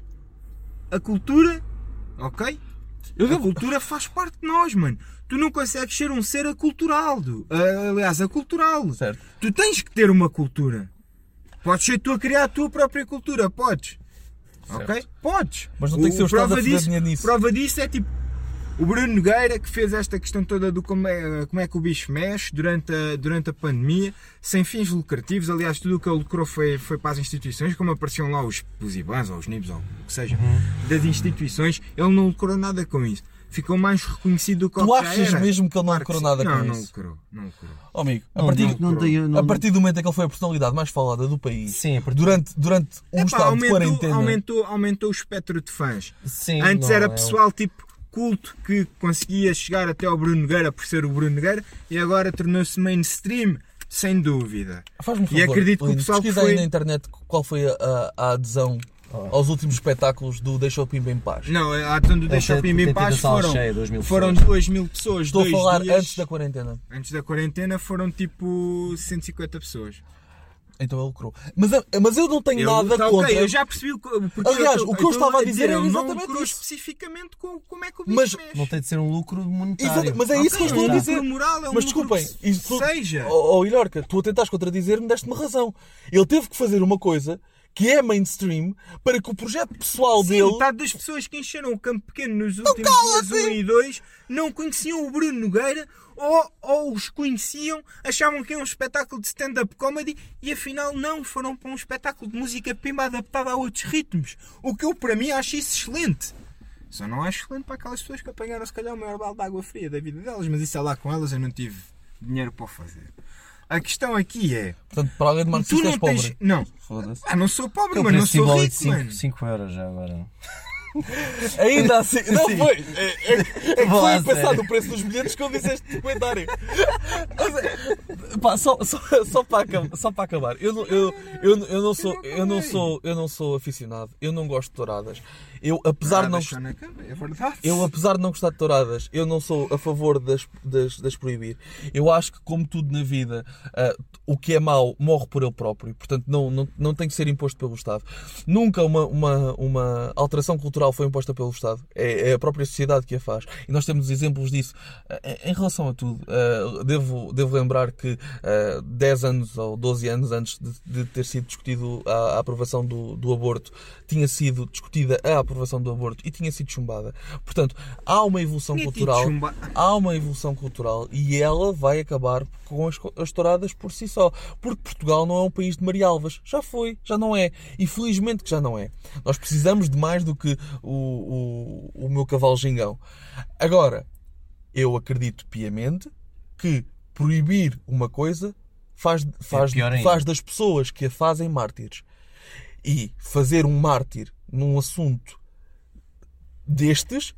A cultura... Ok? A cultura faz parte de nós, mano. Tu não consegues ser um ser acultural. Aliás, acultural. Certo. Tu tens que ter uma cultura. Podes ser tu a criar a tua própria cultura. Podes. Certo. Ok? Podes. Mas não tem que ser o Estado a fazer dinheiro nisso. Prova disso é tipo o Bruno Nogueira, que fez esta questão toda do como é que o bicho mexe durante a pandemia, sem fins lucrativos. Aliás, tudo o que ele lucrou foi para as instituições, como apareciam lá os IBANs ou os NIBs ou o que seja, das instituições. Ele não lucrou nada com isso. Ficou mais reconhecido do que tu o que já achas era. mesmo que ele não lucrou nada com isso? Não lucrou. Oh, amigo, Não a partir do momento em que ele foi a personalidade mais falada do país, sim, durante um estado de quarentena... Aumentou o espectro de fãs. Sim, antes era pessoal tipo culto que conseguia chegar até ao Bruno Nogueira por ser o Bruno Nogueira, e agora tornou-se mainstream, sem dúvida. Faz-me um favor, e acredito que o pessoal pesquisa aí na internet qual foi a adesão aos últimos espetáculos do Deixa o Pimba em Paz. Não, a adesão do Deixa o Pimba em Paz foram 2.000 pessoas. Estou a falar antes da quarentena. Antes da quarentena foram tipo 150 pessoas. Então ele lucrou. Mas eu não tenho nada contra... Ok, eu já percebi Aliás, o que eu estava a dizer era exatamente lucrou isso. Especificamente com como é que o bicho mexe. Não tem de ser um lucro monetário. Mas é isso que eu estou a dizer. Moral, é um mas lucro desculpem, seja... Ilhorca, tu a tentares contradizer-me, deste-me razão. Ele teve que fazer uma coisa que é mainstream para que o projeto pessoal dele... metade das pessoas que encheram o Campo Pequeno nos últimos dias 1 e 2 não conheciam o Bruno Nogueira ou os conheciam, achavam que era um espetáculo de stand-up comedy e afinal não, foram para um espetáculo de música pimba adaptada a outros ritmos. O que eu para mim acho isso excelente. Só não acho excelente para aquelas pessoas que apanharam se calhar o maior balde de água fria da vida delas, mas isso é lá com elas, eu não tive dinheiro para o fazer. A questão aqui é... Portanto, para além de marxista és pobre. Não. Foda-se. Não sou pobre, mas não sou rico, mano. 5 euros já agora. Ainda assim, não Sim. foi. É que foi a pensar no preço dos bilhetes que eu disse este comentário. Pá, só para acabar. Eu não sou aficionado. Eu não gosto de touradas. Apesar de não gostar de touradas, eu não sou a favor das proibir. Eu acho que, como tudo na vida, o que é mau morre por ele próprio. Portanto, não tem que ser imposto pelo Estado. Nunca uma alteração cultural cultural foi imposta pelo Estado. É a própria sociedade que a faz. E nós temos exemplos disso. Em relação a tudo, devo lembrar que 10 anos ou 12 anos antes de ter sido discutido a aprovação do aborto, tinha sido discutida a aprovação do aborto e tinha sido chumbada. Portanto, há uma evolução cultural. Há uma evolução cultural e ela vai acabar com as touradas por si só. Porque Portugal não é um país de marialvas. Já foi, já não é. E felizmente que já não é. Nós precisamos de mais do que o meu cavalo gingão. Agora, eu acredito piamente que proibir uma coisa faz das pessoas que a fazem mártires. E fazer um mártir num assunto destes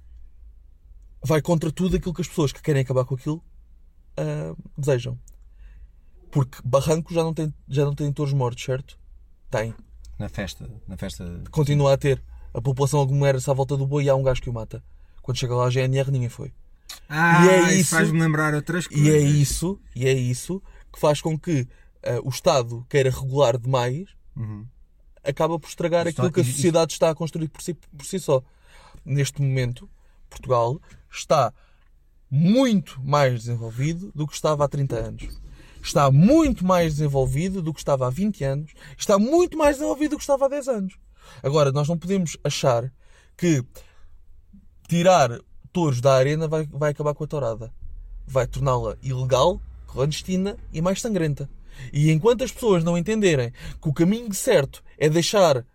vai contra tudo aquilo que as pessoas que querem acabar com aquilo desejam. Porque Barranco já não tem touros mortos, certo? Tem. Na festa. Continua a ter. A população aglomera-se à volta do boi e há um gajo que o mata. Quando chega lá a GNR ninguém foi. E é isso faz-me lembrar outras coisas. E é isso que faz com que o Estado queira regular demais, acaba por estragar aquilo que a sociedade está a construir por si só. Neste momento, Portugal está muito mais desenvolvido do que estava há 30 anos. Está muito mais desenvolvido do que estava há 20 anos. Está muito mais desenvolvido do que estava há 10 anos. Agora, nós não podemos achar que tirar touros da arena vai acabar com a tourada. Vai torná-la ilegal, clandestina e mais sangrenta. E enquanto as pessoas não entenderem que o caminho certo é deixar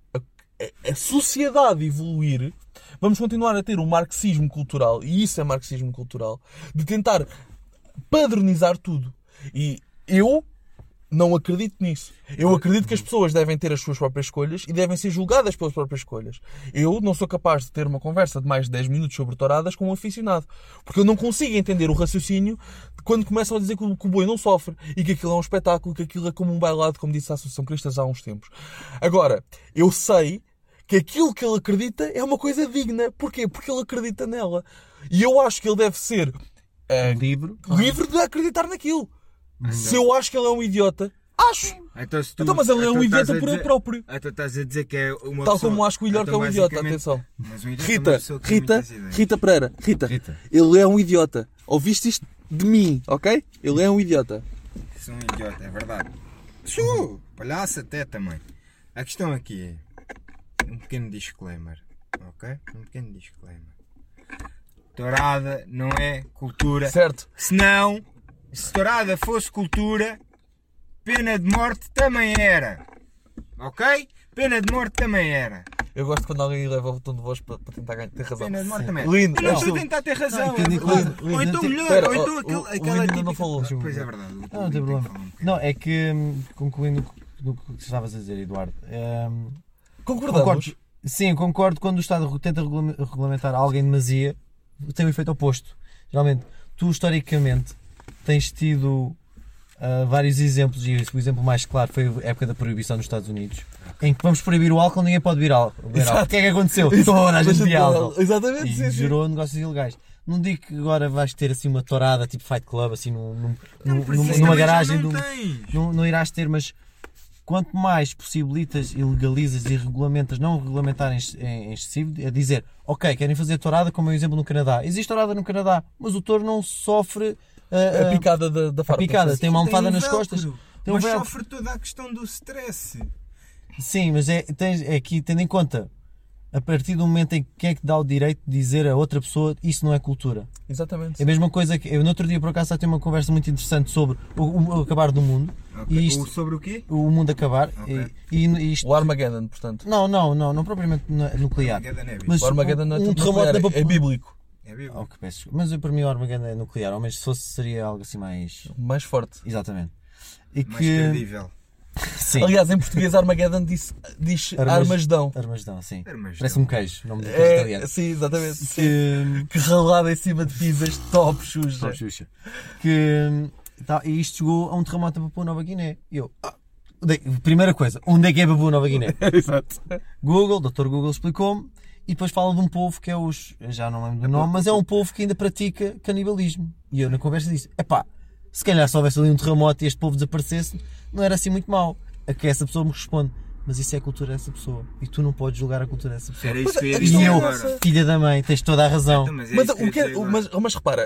a sociedade evoluir, vamos continuar a ter um marxismo cultural, e isso é marxismo cultural, de tentar padronizar tudo. E eu não acredito nisso. Eu acredito que as pessoas devem ter as suas próprias escolhas e devem ser julgadas pelas próprias escolhas. Eu não sou capaz de ter uma conversa de mais de 10 minutos sobre touradas com um aficionado. Porque eu não consigo entender o raciocínio quando começam a dizer que o boi não sofre e que aquilo é um espetáculo, que aquilo é como um bailado, como disse a Associação Cristas há uns tempos. Agora, eu sei que aquilo que ele acredita é uma coisa digna. Porquê? Porque ele acredita nela. E eu acho que ele deve ser livre de acreditar naquilo. Se eu acho que ele é um idiota, acho. Mas ele é um idiota por ele próprio. Então estás a dizer que é uma Tal pessoa... como acho que o Ilhorca é um idiota, atenção. Mas um idiota é uma pessoa que tem muitas ideias. Rita Pereira, ele é um idiota. Ouviste isto de mim, ok? Ele é um idiota. Sou um idiota, é verdade. Palhaço até também. A questão aqui é um pequeno disclaimer, ok? Um pequeno disclaimer. Tourada não é cultura. Certo. Senão, se tourada fosse cultura, pena de morte também era. Ok? Pena de morte também era. Eu gosto quando alguém leva o tom de voz para tentar ter razão. Pena de morte também era. Lindo. Eu não estou a tentar ter razão. Ou então melhor, Pera, ou então aquela ainda típica... não falou. Pois é verdade. Não tem problema. Não, é que, concluindo do que estavas a dizer, Eduardo, Concordamos? Sim, concordo. Quando o Estado tenta regulamentar alguém em demasia, tem o efeito oposto. Geralmente, tu historicamente tens tido vários exemplos, e o exemplo mais claro foi a época da proibição nos Estados Unidos, em que vamos proibir o álcool, ninguém pode beber álcool. O que é que aconteceu? Toda a gente bebia álcool. Exatamente, e sim, gerou negócios ilegais. Não digo que agora vais ter assim uma tourada tipo Fight Club, assim numa garagem, não irás ter, mas quanto mais possibilitas e legalizas e regulamentas, não regulamentar em excessivo, é dizer, ok, querem fazer tourada, como é o exemplo no Canadá. Existe tourada no Canadá, mas o touro não sofre a picada da farpa. A picada, tem uma almofada nas costas. Mas sofre toda a questão do stress. Sim, mas é aqui, tendo em conta, a partir do momento em que quem é que dá o direito de dizer a outra pessoa isso não é cultura. Exatamente. É a mesma coisa que eu no outro dia por acaso tenho uma conversa muito interessante sobre o acabar do mundo. Okay. E isto, sobre o quê? O mundo acabar. Okay. E isto... O Armageddon, portanto. Não propriamente nuclear. Mas o Armageddon não é nuclear, é bíblico. É bíblico. Okay, mas para mim o Armageddon é nuclear, mas se fosse seria algo assim mais forte. Exatamente. E mais credível. Sim. Aliás, em português Armageddon diz Armagedão. Armagedão, sim. Armagedão. Parece um queijo, nome de queijo italiano. Sim, exatamente. Que ralada em cima de pizzas, top Xuxa. E isto chegou a um terremoto em Papua Nova Guiné. E eu, primeira coisa, onde é que é Papua Nova Guiné? Exato. Dr. Google explicou-me, e depois fala de um povo que é já não lembro do nome, mas é um povo que ainda pratica canibalismo. E eu na conversa disse, se calhar se houvesse ali um terremoto e este povo desaparecesse, não era assim muito mau. A que essa pessoa me responde, mas isso é a cultura dessa pessoa. E tu não podes julgar a cultura dessa pessoa. Era isso que eu ia a dizer E eu, agora. filha da mãe, tens toda a razão. Então, mas é Mas, isso que eu ia dizer agora. mas repara,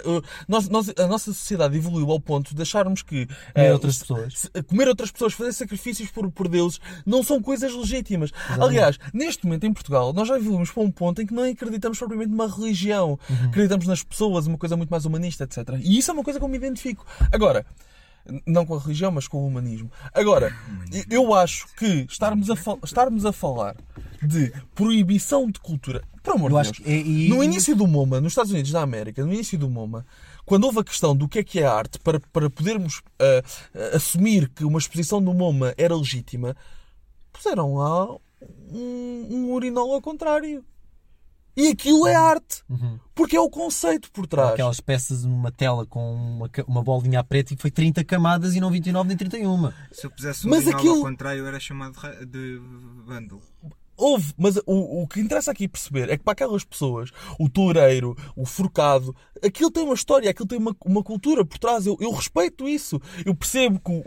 a nossa sociedade evoluiu ao ponto de acharmos que outras pessoas. comer outras pessoas, fazer sacrifícios por deuses, não são coisas legítimas. Exatamente. Aliás, neste momento em Portugal, nós já evoluímos para um ponto em que não acreditamos propriamente numa religião. Acreditamos nas pessoas, uma coisa muito mais humanista, etc. E isso é uma coisa que eu me identifico. Agora, não com a religião, mas com o humanismo. Agora, eu acho que estarmos a falar de proibição de cultura... Por amor Eu de acho Deus. que No início do MoMA, nos Estados Unidos da América, no início do MoMA, quando houve a questão do que é arte, para podermos assumir que uma exposição do MoMA era legítima, puseram lá um urinol ao contrário. E aquilo é arte. Porque é o conceito por trás. Aquelas peças numa tela com uma bolinha a preto e foi 30 camadas e não 29 nem 31. Se eu pusesse um Mas urinol aquilo- ao contrário, era chamado de vândalo. Houve, mas o que interessa aqui perceber é que para aquelas pessoas, o toureiro, o forcado, aquilo tem uma história, aquilo tem uma cultura por trás. Eu respeito isso. Eu percebo que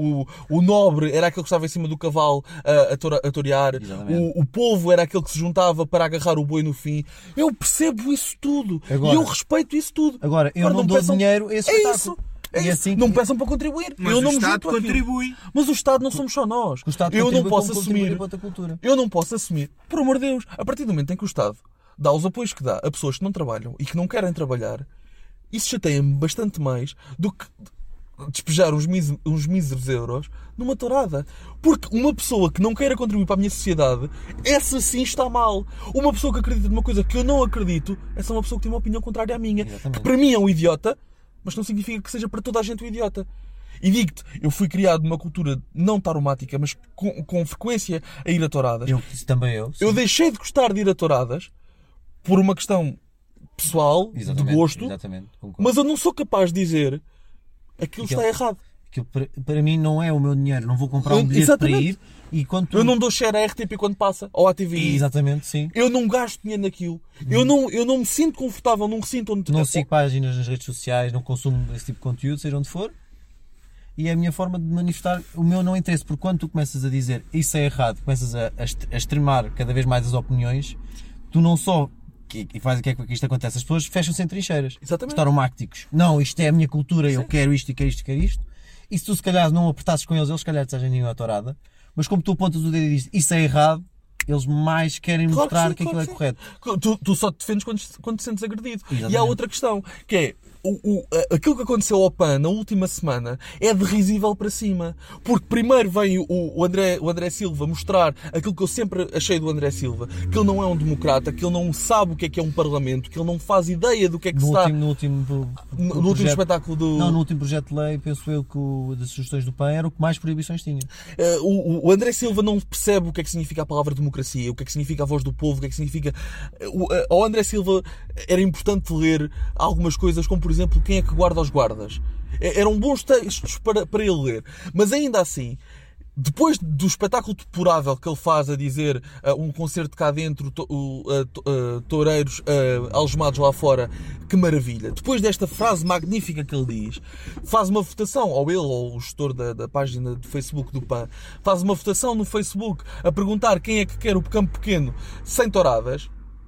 o nobre era aquele que estava em cima do cavalo a torear. Exatamente. O povo era aquele que se juntava para agarrar o boi no fim. Eu percebo isso tudo. Agora- E eu respeito isso tudo. Agora, eu Agora, não me dou peçam- dinheiro a esse É espetáculo. isso. E É isso. assim Não me peçam para contribuir. Mas eu não o me Estado junto àquilo. contribui. Mas o Estado não somos só nós. O Estado Eu não contribui posso como contribui assumir. para outra cultura. Eu não posso assumir, por amor de Deus, a partir do momento em que o Estado dá os apoios que dá a pessoas que não trabalham e que não querem trabalhar, isso chateia-me bastante mais do que despejar uns míseros euros numa tourada. Porque uma pessoa que não queira contribuir para a minha sociedade, essa sim está mal. Uma pessoa que acredita numa coisa que eu não acredito, essa é uma pessoa que tem uma opinião contrária à minha. Exatamente. Que para mim é um idiota, mas não significa que seja para toda a gente um idiota. E digo-te, eu fui criado numa cultura não taromática, mas com frequência a ir a touradas. Também eu. sim. Eu deixei de gostar de ir a touradas por uma questão pessoal, Exatamente, de gosto, exatamente, concordo. mas eu não sou capaz de dizer aquilo está errado. Aquilo para mim não é o meu dinheiro. Não vou comprar um bilhete Exatamente. para ir e quando tu... Eu não dou share à RTP quando passa, ou à TVI. Exatamente, sim. Eu não gasto dinheiro naquilo. Eu não me sinto confortável num recinto onde... Não sigo páginas nas redes sociais, não consumo esse tipo de conteúdo, seja onde for. E é a minha forma de manifestar o meu não interesse. Porque quando tu começas a dizer isso é errado, começas a extremar cada vez mais as opiniões, tu não só... E faz o que é que isto acontece? As pessoas fecham-se em trincheiras. Exatamente. Estaromácticos. Não, isto é a minha cultura, eu quero isto e quero isto e quero isto. E se tu se calhar não apertasses com eles, eles se calhar te ajam a tourada. Mas como tu apontas o dedo e dizes isso é errado, eles mais querem Claro mostrar sim, que aquilo claro é correto. Tu só te defendes quando te sentes agredido. Exatamente. E há outra questão, que é aquilo que aconteceu ao PAN na última semana é de risível para cima. Porque primeiro vem o André Silva mostrar aquilo que eu sempre achei do André Silva, que ele não é um democrata, que ele não sabe o que é um parlamento, que ele não faz ideia do que é que se está... No último No último projeto- espetáculo do... Não, no último projeto de lei, penso eu que o das sugestões do PAN era o que mais proibições tinha. O André Silva não percebe o que é que significa a palavra democracia, o que é que significa a voz do povo, o que é que significa... Ao André Silva era importante ler algumas coisas, como por exemplo, quem é que guarda os guardas. Eram bons textos para ele ler. Mas ainda assim, depois do espetáculo deplorável que ele faz a dizer um concerto cá dentro, toureiros algemados lá fora, que maravilha. Depois desta frase magnífica que ele diz, faz uma votação, ou ele, ou o gestor da página do Facebook do PAN, faz uma votação no Facebook a perguntar quem é que quer o campo pequeno sem touradas.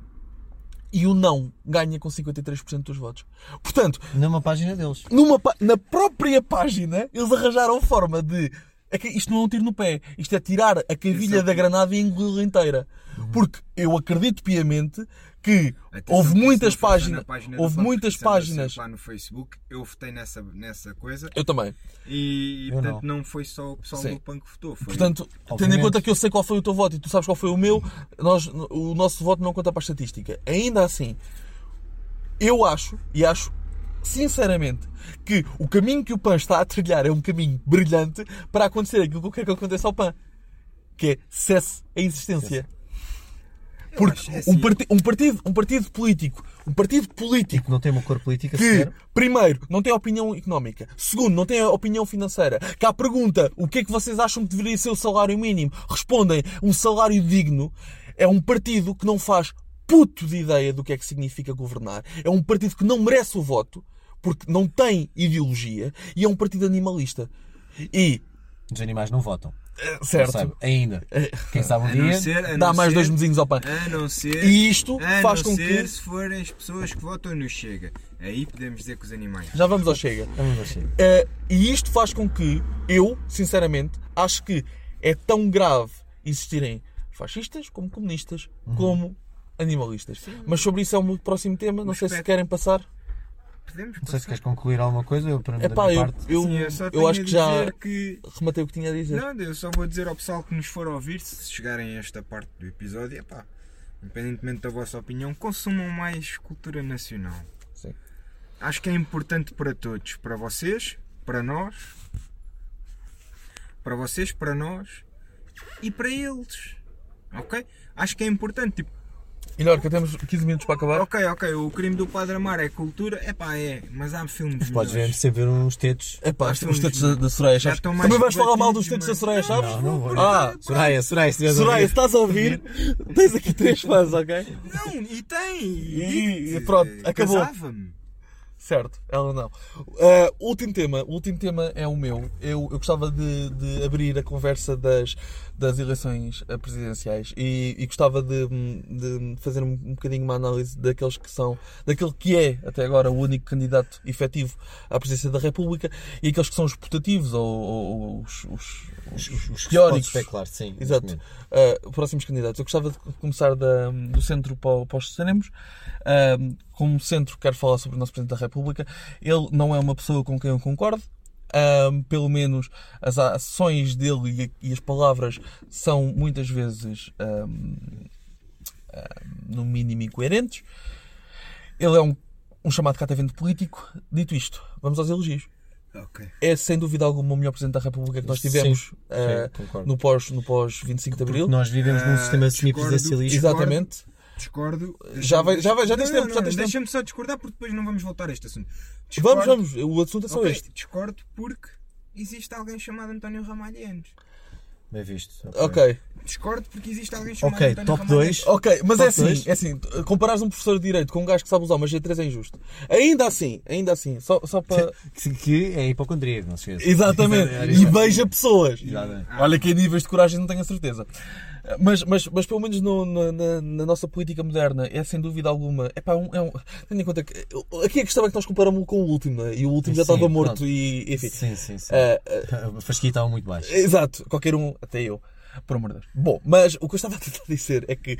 E o não ganha com 53% dos votos. Portanto, Numa página deles. na própria página, eles arranjaram forma de... É que isto não é um tiro no pé. Isto é tirar a cavilha da granada e engoli-la inteira. Porque eu acredito piamente que Atenção, houve que isso muitas não funciona páginas... na página Houve do muitas Partido Socialista, páginas... lá no Facebook, eu votei nessa coisa Eu também. e Eu portanto não foi só o pessoal Sim. do PAN que votou. Foi... Portanto, tendo em Obviamente. conta que eu sei qual foi o teu voto e tu sabes qual foi o meu, o nosso voto não conta para a estatística. Ainda assim, eu acho sinceramente que o caminho que o PAN está a trilhar é um caminho brilhante para acontecer aquilo que eu quero que aconteça ao PAN, que é cesse a existência. Porque acho, é assim, um partido político Que não tem uma cor política que, sequer. primeiro, não tem opinião económica. Segundo, não tem opinião financeira. Que à pergunta, o que é que vocês acham que deveria ser o salário mínimo? Respondem, um salário digno. É um partido que não faz puto de ideia do que é que significa governar. É um partido que não merece o voto, porque não tem ideologia, e é um partido animalista. E Os animais não votam. Certo. Sabe? Ainda. Quem sabe um A não dia... ser- Dá mais 2 mesinhos ao pão. A não ser... E isto a faz não com ser que... se forem as pessoas que votam no Chega. Aí podemos dizer que os animais. Já vamos ao Chega. Vamos assim. E isto faz com que eu, sinceramente, acho que é tão grave existirem fascistas como comunistas, como animalistas. Mas sobre isso é um próximo tema. Não sei se querem passar. Podemos Não sei se queres concluir alguma coisa. Eu, para mim, da Epá, minha eu, parte... eu, Sim, só eu tenho acho a que já dizer que... rematei o que tinha a dizer. Não, eu só vou dizer ao pessoal que nos for ouvir, se chegarem a esta parte do episódio, epá, independentemente da vossa opinião, consumam mais cultura nacional. Sim. Acho que é importante para todos, para vocês, para nós, e para eles. Ok? Acho que é importante, tipo, E Lorca, temos 15 minutos para acabar. ok, o crime do Padre Amaro é cultura, mas há filmes Podes ver, melhores. sempre ver uns tetos. Epá, Nós os tetos temos- da Soraya já Chaves. estão mais Também vais falar mal dos debatidos, tetos da Soraya Chaves? Não vou. Ah, Soraya, se estiveres a Soraya, se ouvir. estás a ouvir, tens aqui 3 fãs, ok? Não, e tem! E pronto, acabou. Casava-me. Certo, ela não. O último tema é o meu. Eu gostava de abrir a conversa das eleições presidenciais e gostava de fazer um bocadinho uma análise daquele que é até agora o único candidato efetivo à presidência da República e aqueles que são os putativos ou os teóricos. Pode especular, sim. Exato. Próximos candidatos. Eu gostava de começar do centro para os extremos. Como centro, quero falar sobre o nosso Presidente da República. Ele não é uma pessoa com quem eu concordo. Pelo menos as ações dele e as palavras são muitas vezes no mínimo incoerentes. Ele é um chamado catavento político. Dito isto, vamos aos elogios. Ok. É sem dúvida alguma o melhor Presidente da República que nós tivemos concordo. no pós 25 de Abril. Porque nós vivemos num sistema semipresidencialista. Exatamente. Discordo. Já tens tempo, já tens tempo. Deixa-me só discordar porque depois não vamos voltar a este assunto. Vamos. O assunto é só Ok, este. discordo porque existe alguém chamado António Ramalhianos. Bem visto. Ok. Discordo porque existe alguém chamado Ok, António top Ramalhianos. 2. Ok, mas Top dois. é assim, comparares um professor de Direito com um gajo que sabe usar uma G3 é injusto. Ainda assim, só para... Que é hipocondríaco, não se esqueça. Exatamente, e beija pessoas. Exatamente. Olha que em níveis de coragem não tenho a certeza. Mas pelo menos na nossa política moderna é sem dúvida alguma. Tendo em conta que aqui a questão é que nós comparamos com o último, não é? E o último já Sim, estava morto pronto. e enfim. Sim. A fasquia estava muito baixa. Exato, qualquer um, até eu. Por amor de Deus. Bom, mas o que eu estava a tentar dizer é que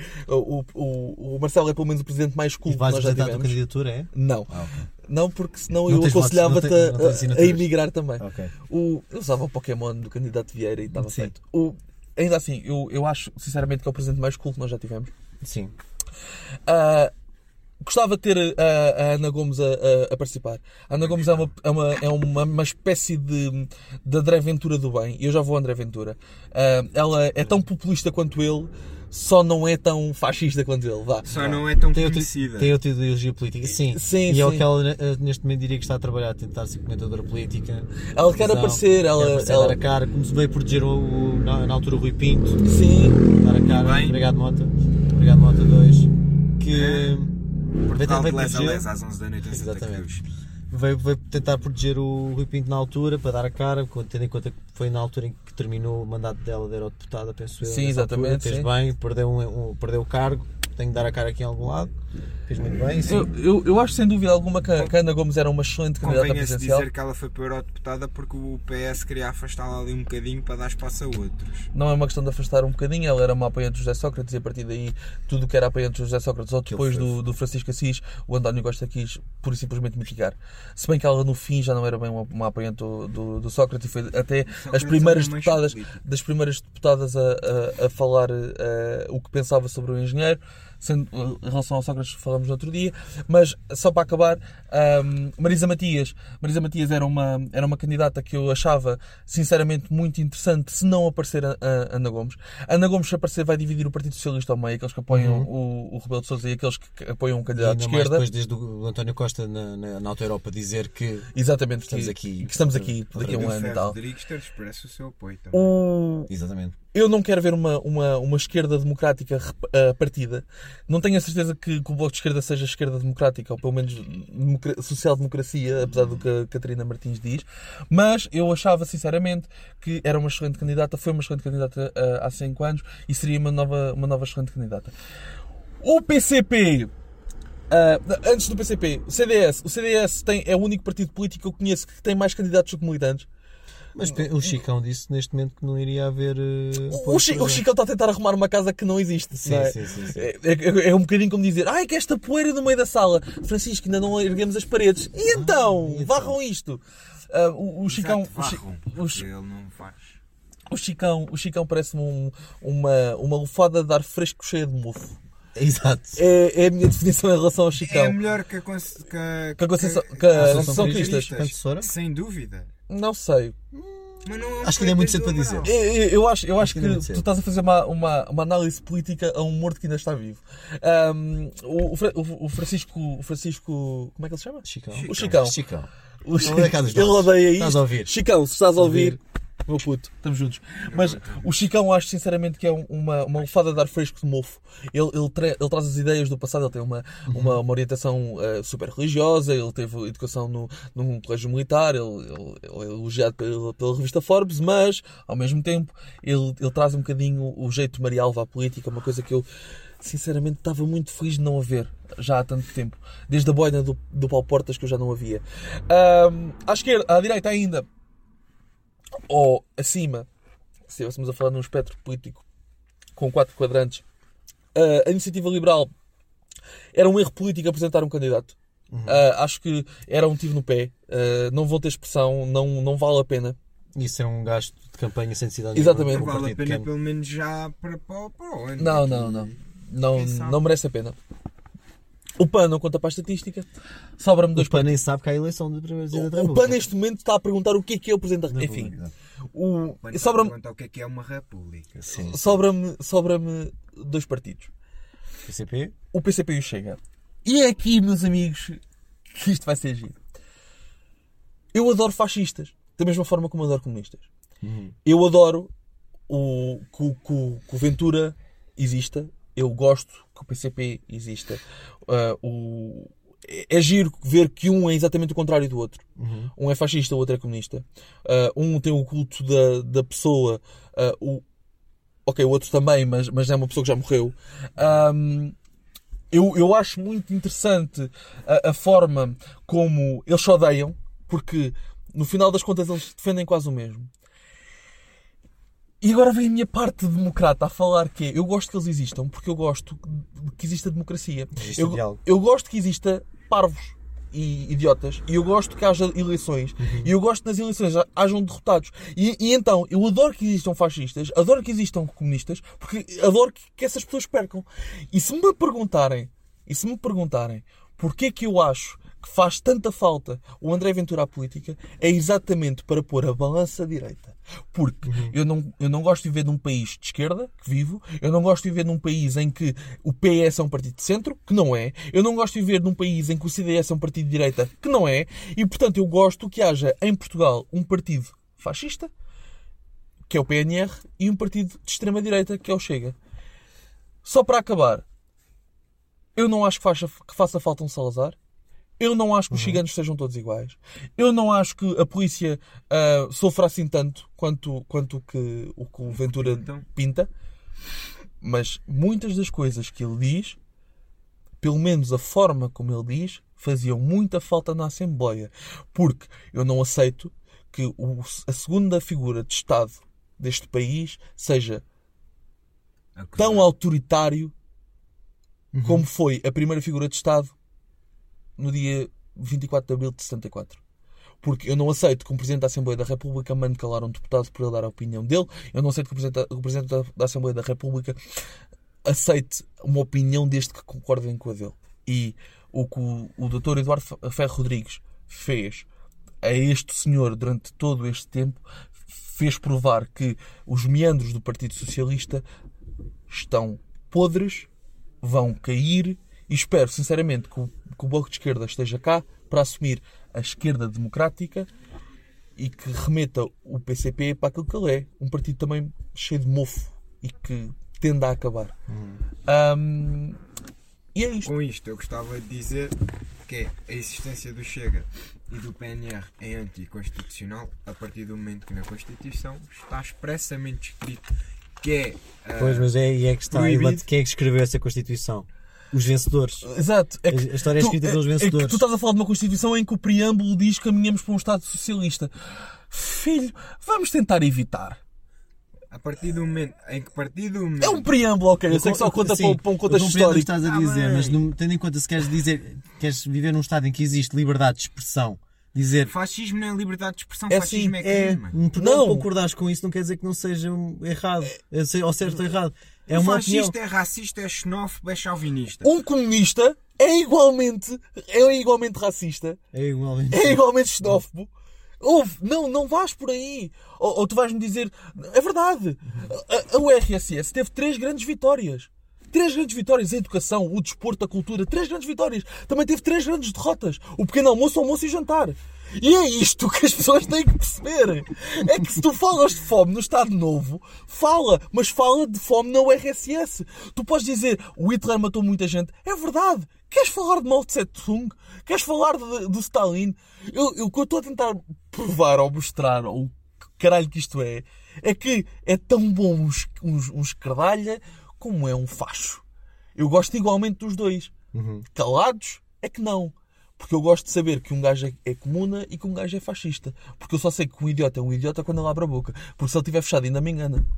o Marcelo é pelo menos o presidente mais E culto que vais nós já apresentar a tua tivemos. candidatura, é? Não. Ok. Não, porque senão Não eu tens votos, aconselhava-te não tens a assinaturas. emigrar também. Ok. Eu usava o Pokémon do candidato Vieira e estava Sim. feito. Ainda assim, eu acho sinceramente que é o presidente mais culto que nós já tivemos. Sim. Gostava de ter a Ana Gomes a participar. A Ana Gomes é uma espécie de André Ventura do bem. Eu já vou a André Ventura. Ela é tão populista quanto ele, só não é tão fascista quanto ele. Vá. Só não é tão Tem conhecida. outra ideologia política, sim. Sim, E é o sim. que ela neste momento diria que está a trabalhar, a tentar ser comentadora política. Ela quer Televisão, aparecer, dar a cara, como se veio proteger na altura o Rui Pinto. Sim. Dar a cara. Bem. Obrigado, Mota 2. Que Portugal de veio les a proteger. les às 11 da noite em Santa Exatamente. Cruz. Veio tentar proteger o Rui Pinto na altura, para dar a cara, tendo em conta que foi na altura em que terminou o mandato dela de eurodeputada, penso eu. Sim, nessa exatamente, altura. Fez sim. bem, perdeu o cargo, tem que dar a cara aqui em algum lado. Fez muito bem, sim. Eu acho sem dúvida alguma que a Ana Gomes era uma excelente candidata Convenha-se presidencial. dizer que ela foi para a eurodeputada porque o PS queria afastá-la ali um bocadinho para dar espaço a outros. Não é uma questão de afastar um bocadinho, ela era uma apoiante de José Sócrates e a partir daí tudo o que era apoiante de José Sócrates ou depois do Francisco Assis, o António Costa quis pura e simplesmente mitigar. Se bem que ela no fim já não era bem uma apoiante do Sócrates e foi até as primeiras deputadas, das primeiras deputadas a falar o que pensava sobre o engenheiro. Sendo, em relação ao Sócrates falamos no outro dia, mas só para acabar, Marisa Matias era uma candidata que eu achava sinceramente muito interessante se não aparecer a Ana Gomes. A Ana Gomes, se aparecer, vai dividir o Partido Socialista ao meio, aqueles que apoiam o Rebelo de Sousa e aqueles que apoiam um candidato de Ainda mais esquerda. depois desde o António Costa na Alta Europa dizer que Exatamente, estamos que aqui estamos aqui daqui a um ano e tal. Rodrigues expressa o seu apoio também. exatamente. Eu não quero ver uma esquerda democrática partida. Não tenho a certeza que o Bloco de Esquerda seja esquerda democrática, ou pelo menos social-democracia, apesar do que a Catarina Martins diz. Mas eu achava, sinceramente, que era uma excelente candidata, foi uma excelente candidata há 5 anos e seria uma nova excelente candidata. O PCP... antes do PCP, o CDS. O CDS é o único partido político que eu conheço que tem mais candidatos do que militantes. Mas o Chicão disse neste momento que não iria haver... O Chicão está a tentar arrumar uma casa que não existe. Sim, não é? sim. É um bocadinho como dizer: ai, que esta poeira no meio da sala. Francisco, ainda não erguemos as paredes. E então? Varram isto. O Chicão... Ele não faz. O Chicão parece-me uma lufada de ar fresco cheia de mofo. Exato. É a minha definição em relação ao Chicão. É melhor que a Conceição Cristas. Sem dúvida. Não sei. Mas não Acho que ainda é muito cedo para dizer. Eu acho que tu estás a fazer uma análise política a um morto que ainda está vivo. O Francisco. Como é que ele se chama? Chicão. O Chicão. Ele odeia isto. Estás a ouvir? Chicão, se estás a ouvir, meu puto, estamos juntos. Mas o Chicão, acho sinceramente que é uma lufada de ar fresco de mofo. Ele traz as ideias do passado, ele tem uma orientação super religiosa, ele teve educação num colégio militar, ele é elogiado pela revista Forbes, mas, ao mesmo tempo, ele traz um bocadinho o jeito marialva à política, uma coisa que eu, sinceramente, estava muito feliz de não haver já há tanto tempo. Desde a boina do Paulo Portas, que eu já não havia. À esquerda, à direita ainda, ou acima, se estivéssemos a falar num espectro político com 4 quadrantes, a Iniciativa Liberal era um erro político apresentar um candidato. Acho que era um tiro no pé. Não vão ter expressão, não vale a pena. Isso é um gasto de campanha sem necessidade. Exatamente. Não vale a pena, pelo menos já para o ano. Não merece a pena. O PAN não conta para a estatística. Sobra-me dois. O PAN nem sabe que há eleição de Presidente da O República. PAN neste momento está a perguntar o que é o Presidente da República. Enfim. Sobra-me o que é uma república. Sim. Sobra-me 2 partidos. PCP? O PCP e o Chega. E é aqui, meus amigos, que isto vai ser giro. Eu adoro fascistas. Da mesma forma como adoro comunistas. Eu adoro que o Ventura exista. Eu gosto que o PCP exista. É giro ver que um é exatamente o contrário do outro. Um é fascista, o outro é comunista. Um tem o culto da pessoa. O outro também, mas é uma pessoa que já morreu. Eu acho muito interessante a forma como eles se odeiam, porque no final das contas eles defendem quase o mesmo. E agora vem a minha parte democrata a falar que eu gosto que eles existam, porque eu gosto que exista democracia. Eu gosto que exista parvos e idiotas, e eu gosto que haja eleições, e eu gosto que nas eleições hajam derrotados. E então, eu adoro que existam fascistas, adoro que existam comunistas, porque adoro que essas pessoas percam. E se me perguntarem porque é que eu acho que faz tanta falta o André Ventura à política, é exatamente para pôr a balança direita. Porque eu não gosto de viver num país de esquerda, que vivo. Eu não gosto de viver num país em que o PS é um partido de centro, que não é. Eu não gosto de viver num país em que o CDS é um partido de direita, que não é. E, portanto, eu gosto que haja em Portugal um partido fascista, que é o PNR, e um partido de extrema-direita, que é o Chega. Só para acabar, eu não acho que faça falta um Salazar. Eu não acho que os ciganos sejam todos iguais. Eu não acho que a polícia sofra assim tanto quanto o que o Ventura pinta. Mas muitas das coisas que ele diz, pelo menos a forma como ele diz, faziam muita falta na Assembleia. Porque eu não aceito que a segunda figura de Estado deste país seja tão autoritário como foi a primeira figura de Estado no dia 24 de abril de 74. Porque eu não aceito que um Presidente da Assembleia da República mande calar um deputado por ele dar a opinião dele. Eu não aceito que o Presidente da Assembleia da República aceite uma opinião desde que concordem com a dele. E o que o Dr. Eduardo Ferro Rodrigues fez a este senhor durante todo este tempo fez provar que os meandros do Partido Socialista estão podres, vão cair, e espero sinceramente que o Bloco de Esquerda esteja cá para assumir a esquerda democrática e que remeta o PCP para aquilo que ele é. Um partido também cheio de mofo e que tende a acabar. E é isto. Com isto, eu gostava de dizer que a existência do Chega e do PNR é anticonstitucional a partir do momento que na Constituição está expressamente escrito que é. Pois, mas é que está. proibido. Quem é que escreveu essa Constituição? Os vencedores. Exato. A história é escrita pelos vencedores. É que tu estás a falar de uma Constituição em que o preâmbulo diz que caminhamos para um Estado socialista. Filho, vamos tentar evitar. A partir do momento em que É um preâmbulo, ok. Eu sei que só conta Sim, para um contexto eu compreendo o que histórico. estás a dizer, mas tendo em conta se queres viver num Estado em que existe liberdade de expressão, dizer fascismo não é liberdade de expressão, É fascismo assim, é crime. mano. por Não. não concordares com isso não quer dizer que não seja errado, ou certo ou errado. É O uma opinião. fascista é racista, é xenófobo, é chauvinista. Um comunista é igualmente racista, É igualmente. é igualmente xenófobo. Não vais por aí. Ou tu vais-me dizer... É verdade. A URSS teve 3 grandes vitórias. 3 grandes vitórias. A educação, o desporto, a cultura. 3 grandes vitórias. Também teve 3 grandes derrotas. O pequeno almoço, o almoço e jantar. E é isto que as pessoas têm que perceber. É que se tu falas de fome no Estado Novo, mas fala de fome na URSS. Tu podes dizer, o Hitler matou muita gente. É verdade. Queres falar de Mao Tse-tung? Queres falar do Stalin? O que eu estou a tentar provar ou mostrar, ou que caralho que isto é que é tão bom um esquerdalha como é um facho. Eu gosto igualmente dos dois. Calados é que não. Porque eu gosto de saber que um gajo é comuna e que um gajo é fascista. Porque eu só sei que um idiota é um idiota quando ele abre a boca. Porque se ele estiver fechado ainda me engana.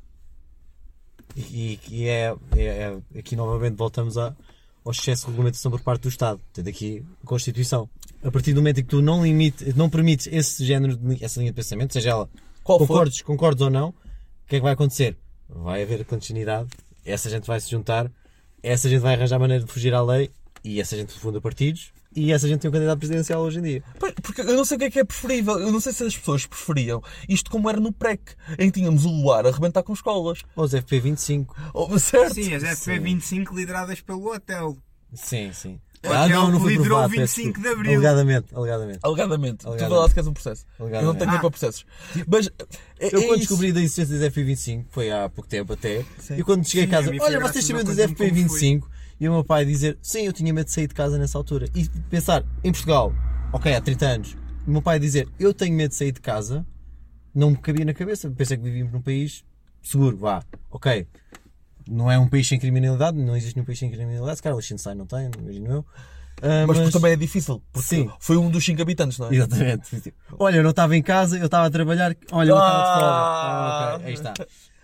E aqui novamente voltamos ao excesso de regulamentação por parte do Estado. Tendo aqui a Constituição. A partir do momento em que tu não permites esse género, essa linha de pensamento, seja ela concordes ou não, o que é que vai acontecer? Vai haver clandestinidade, essa gente vai se juntar, essa gente vai arranjar maneira de fugir à lei e essa gente funda partidos e essa gente tem um candidato presidencial hoje em dia. Porque eu não sei o que é preferível. Eu não sei se as pessoas preferiam isto como era no PREC, em que tínhamos o Luar a arrebentar com escolas. Ou os FP25. Certo? Sim, as FP25 lideradas pelo hotel. Sim. Não foi liderou provado. o 25 de Abril. Alegadamente. Tu falaste que és um processo. Eu não tenho tempo para processos. Mas Eu quando descobri da existência das FP25, foi há pouco tempo até, Sim. e quando cheguei a casa, a mim foi olha, graças vocês ao sabiam das conta-me como FP25? E o meu pai dizer, sim, eu tinha medo de sair de casa nessa altura. E pensar, em Portugal, ok, há 30 anos, o meu pai dizer, eu tenho medo de sair de casa, não me cabia na cabeça. Pensei que vivíamos num país seguro, ok. Não é um país sem criminalidade, não existe nenhum país sem criminalidade, se calhar o Liechtenstein não tem, imagino eu. Mas também é difícil, porque Sim. foi um dos 5 habitantes, não é? Exatamente. Olha, eu não estava em casa, eu estava a trabalhar, olha, eu estava de folga. Ok, aí está.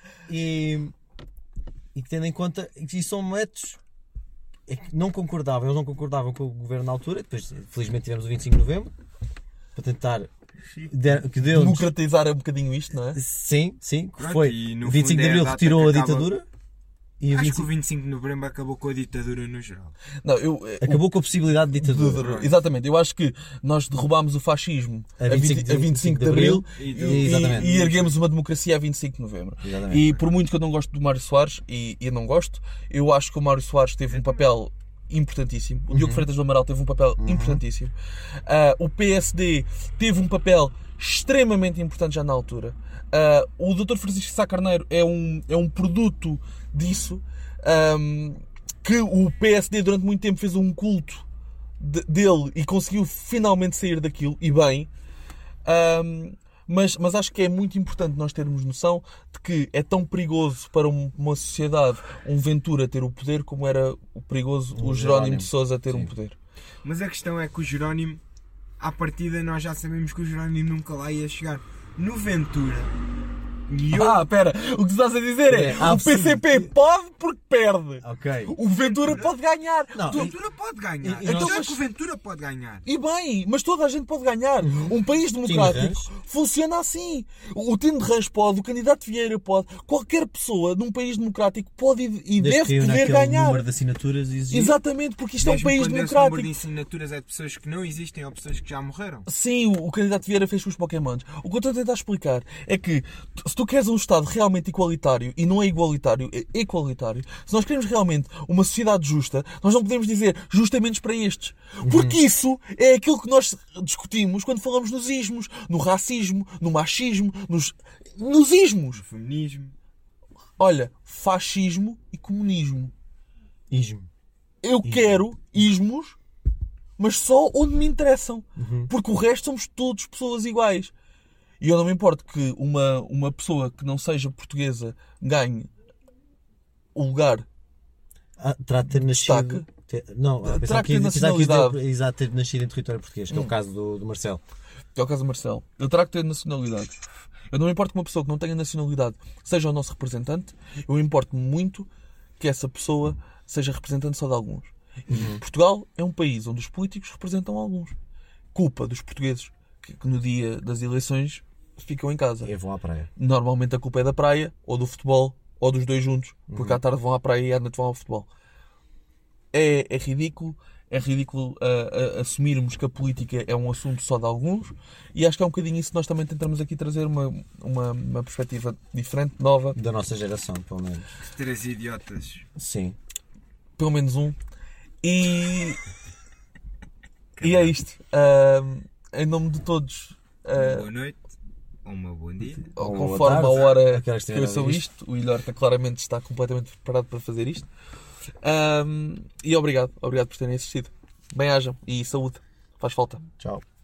E tendo em conta que são métodos que não concordavam, eles não concordavam com o governo na altura, depois felizmente tivemos o 25 de novembro, para tentar que deu democratizar um bocadinho isto, não é? Sim, que Pronto, foi. e no 25 fundo de é a Abril data retirou que a acaba- ditadura. E o Acho que 25 o 25 de Novembro acabou com a ditadura no geral. Não, acabou com a possibilidade de ditadura. Exatamente, eu acho que nós derrubámos o fascismo A 25 de Abril e erguemos uma democracia a 25 de Novembro. Exatamente. E por muito que eu não gosto do Mário Soares, e eu não gosto, eu acho que o Mário Soares teve um papel importantíssimo. O Diogo Freitas do Amaral teve um papel importantíssimo. O PSD teve um papel extremamente importante já na altura. O Dr. Francisco Sá Carneiro é um produto disso, que o PSD durante muito tempo fez um culto dele e conseguiu finalmente sair daquilo, e bem. Mas acho que é muito importante nós termos noção de que é tão perigoso para uma sociedade um Ventura ter o poder como era perigoso o Jerónimo de Sousa ter um poder. Mas a questão é que o Jerónimo, à partida, nós já sabemos que o Jerónimo nunca lá ia chegar. No Ventura. E eu... Espera, o que tu estás a dizer é o PCP pode porque perde. Ok. O Ventura pode ganhar. O Ventura pode ganhar. Então, Então, que o Ventura pode ganhar. E bem, mas toda a gente pode ganhar. Um país democrático funciona assim. O Tino de Rãs pode, o candidato Vieira pode, qualquer pessoa num país democrático pode e deve poder ganhar. Número de assinaturas exigir. Exatamente, porque isto Mesmo é um país quando esse democrático. número de assinaturas é de pessoas que não existem ou pessoas que já morreram. Sim, o candidato Vieira fez com os Pokémons. O que eu estou a tentar explicar é que se tu queres um Estado realmente igualitário, e não é igualitário, é equalitário, se nós queremos realmente uma sociedade justa, nós não podemos dizer justamente para estes. Porque isso é aquilo que nós discutimos quando falamos nos ismos, no racismo, no machismo, nos ismos. O feminismo. Olha, fascismo e comunismo. Ismo. Eu quero ismos, mas só onde me interessam. Porque o resto somos todos pessoas iguais. E eu não me importo que uma pessoa que não seja portuguesa ganhe o lugar. Terá de ter nascido... Não, terá que ter nacionalidade. Exato, ter nascido em território português, que é o caso do Marcelo. Que é o caso do Marcelo. Ele terá que ter nacionalidade. Eu não me importo que uma pessoa que não tenha nacionalidade seja o nosso representante. Eu me importo muito que essa pessoa seja representante só de alguns. E Portugal é um país onde os políticos representam alguns. Culpa dos portugueses que no dia das eleições ficam em casa. E vão à praia. Normalmente a culpa é da praia, ou do futebol, ou dos dois juntos. Porque à tarde vão à praia e à noite vão ao futebol. É ridículo. É ridículo assumirmos que a política é um assunto só de alguns, e acho que é um bocadinho isso que nós também tentamos aqui trazer uma perspectiva diferente, nova. Da nossa geração, pelo menos. 3 idiotas. Sim. Pelo menos um. E é isto. Em nome de todos. Uma boa noite. Ou uma bom dia. Ou Ou conforme a boa tarde, hora aquelas que que eu sou tiveram isto, o Ilhorta claramente está completamente preparado para fazer isto. E obrigado por terem assistido. Bem-ajam e saúde. Faz falta. Tchau.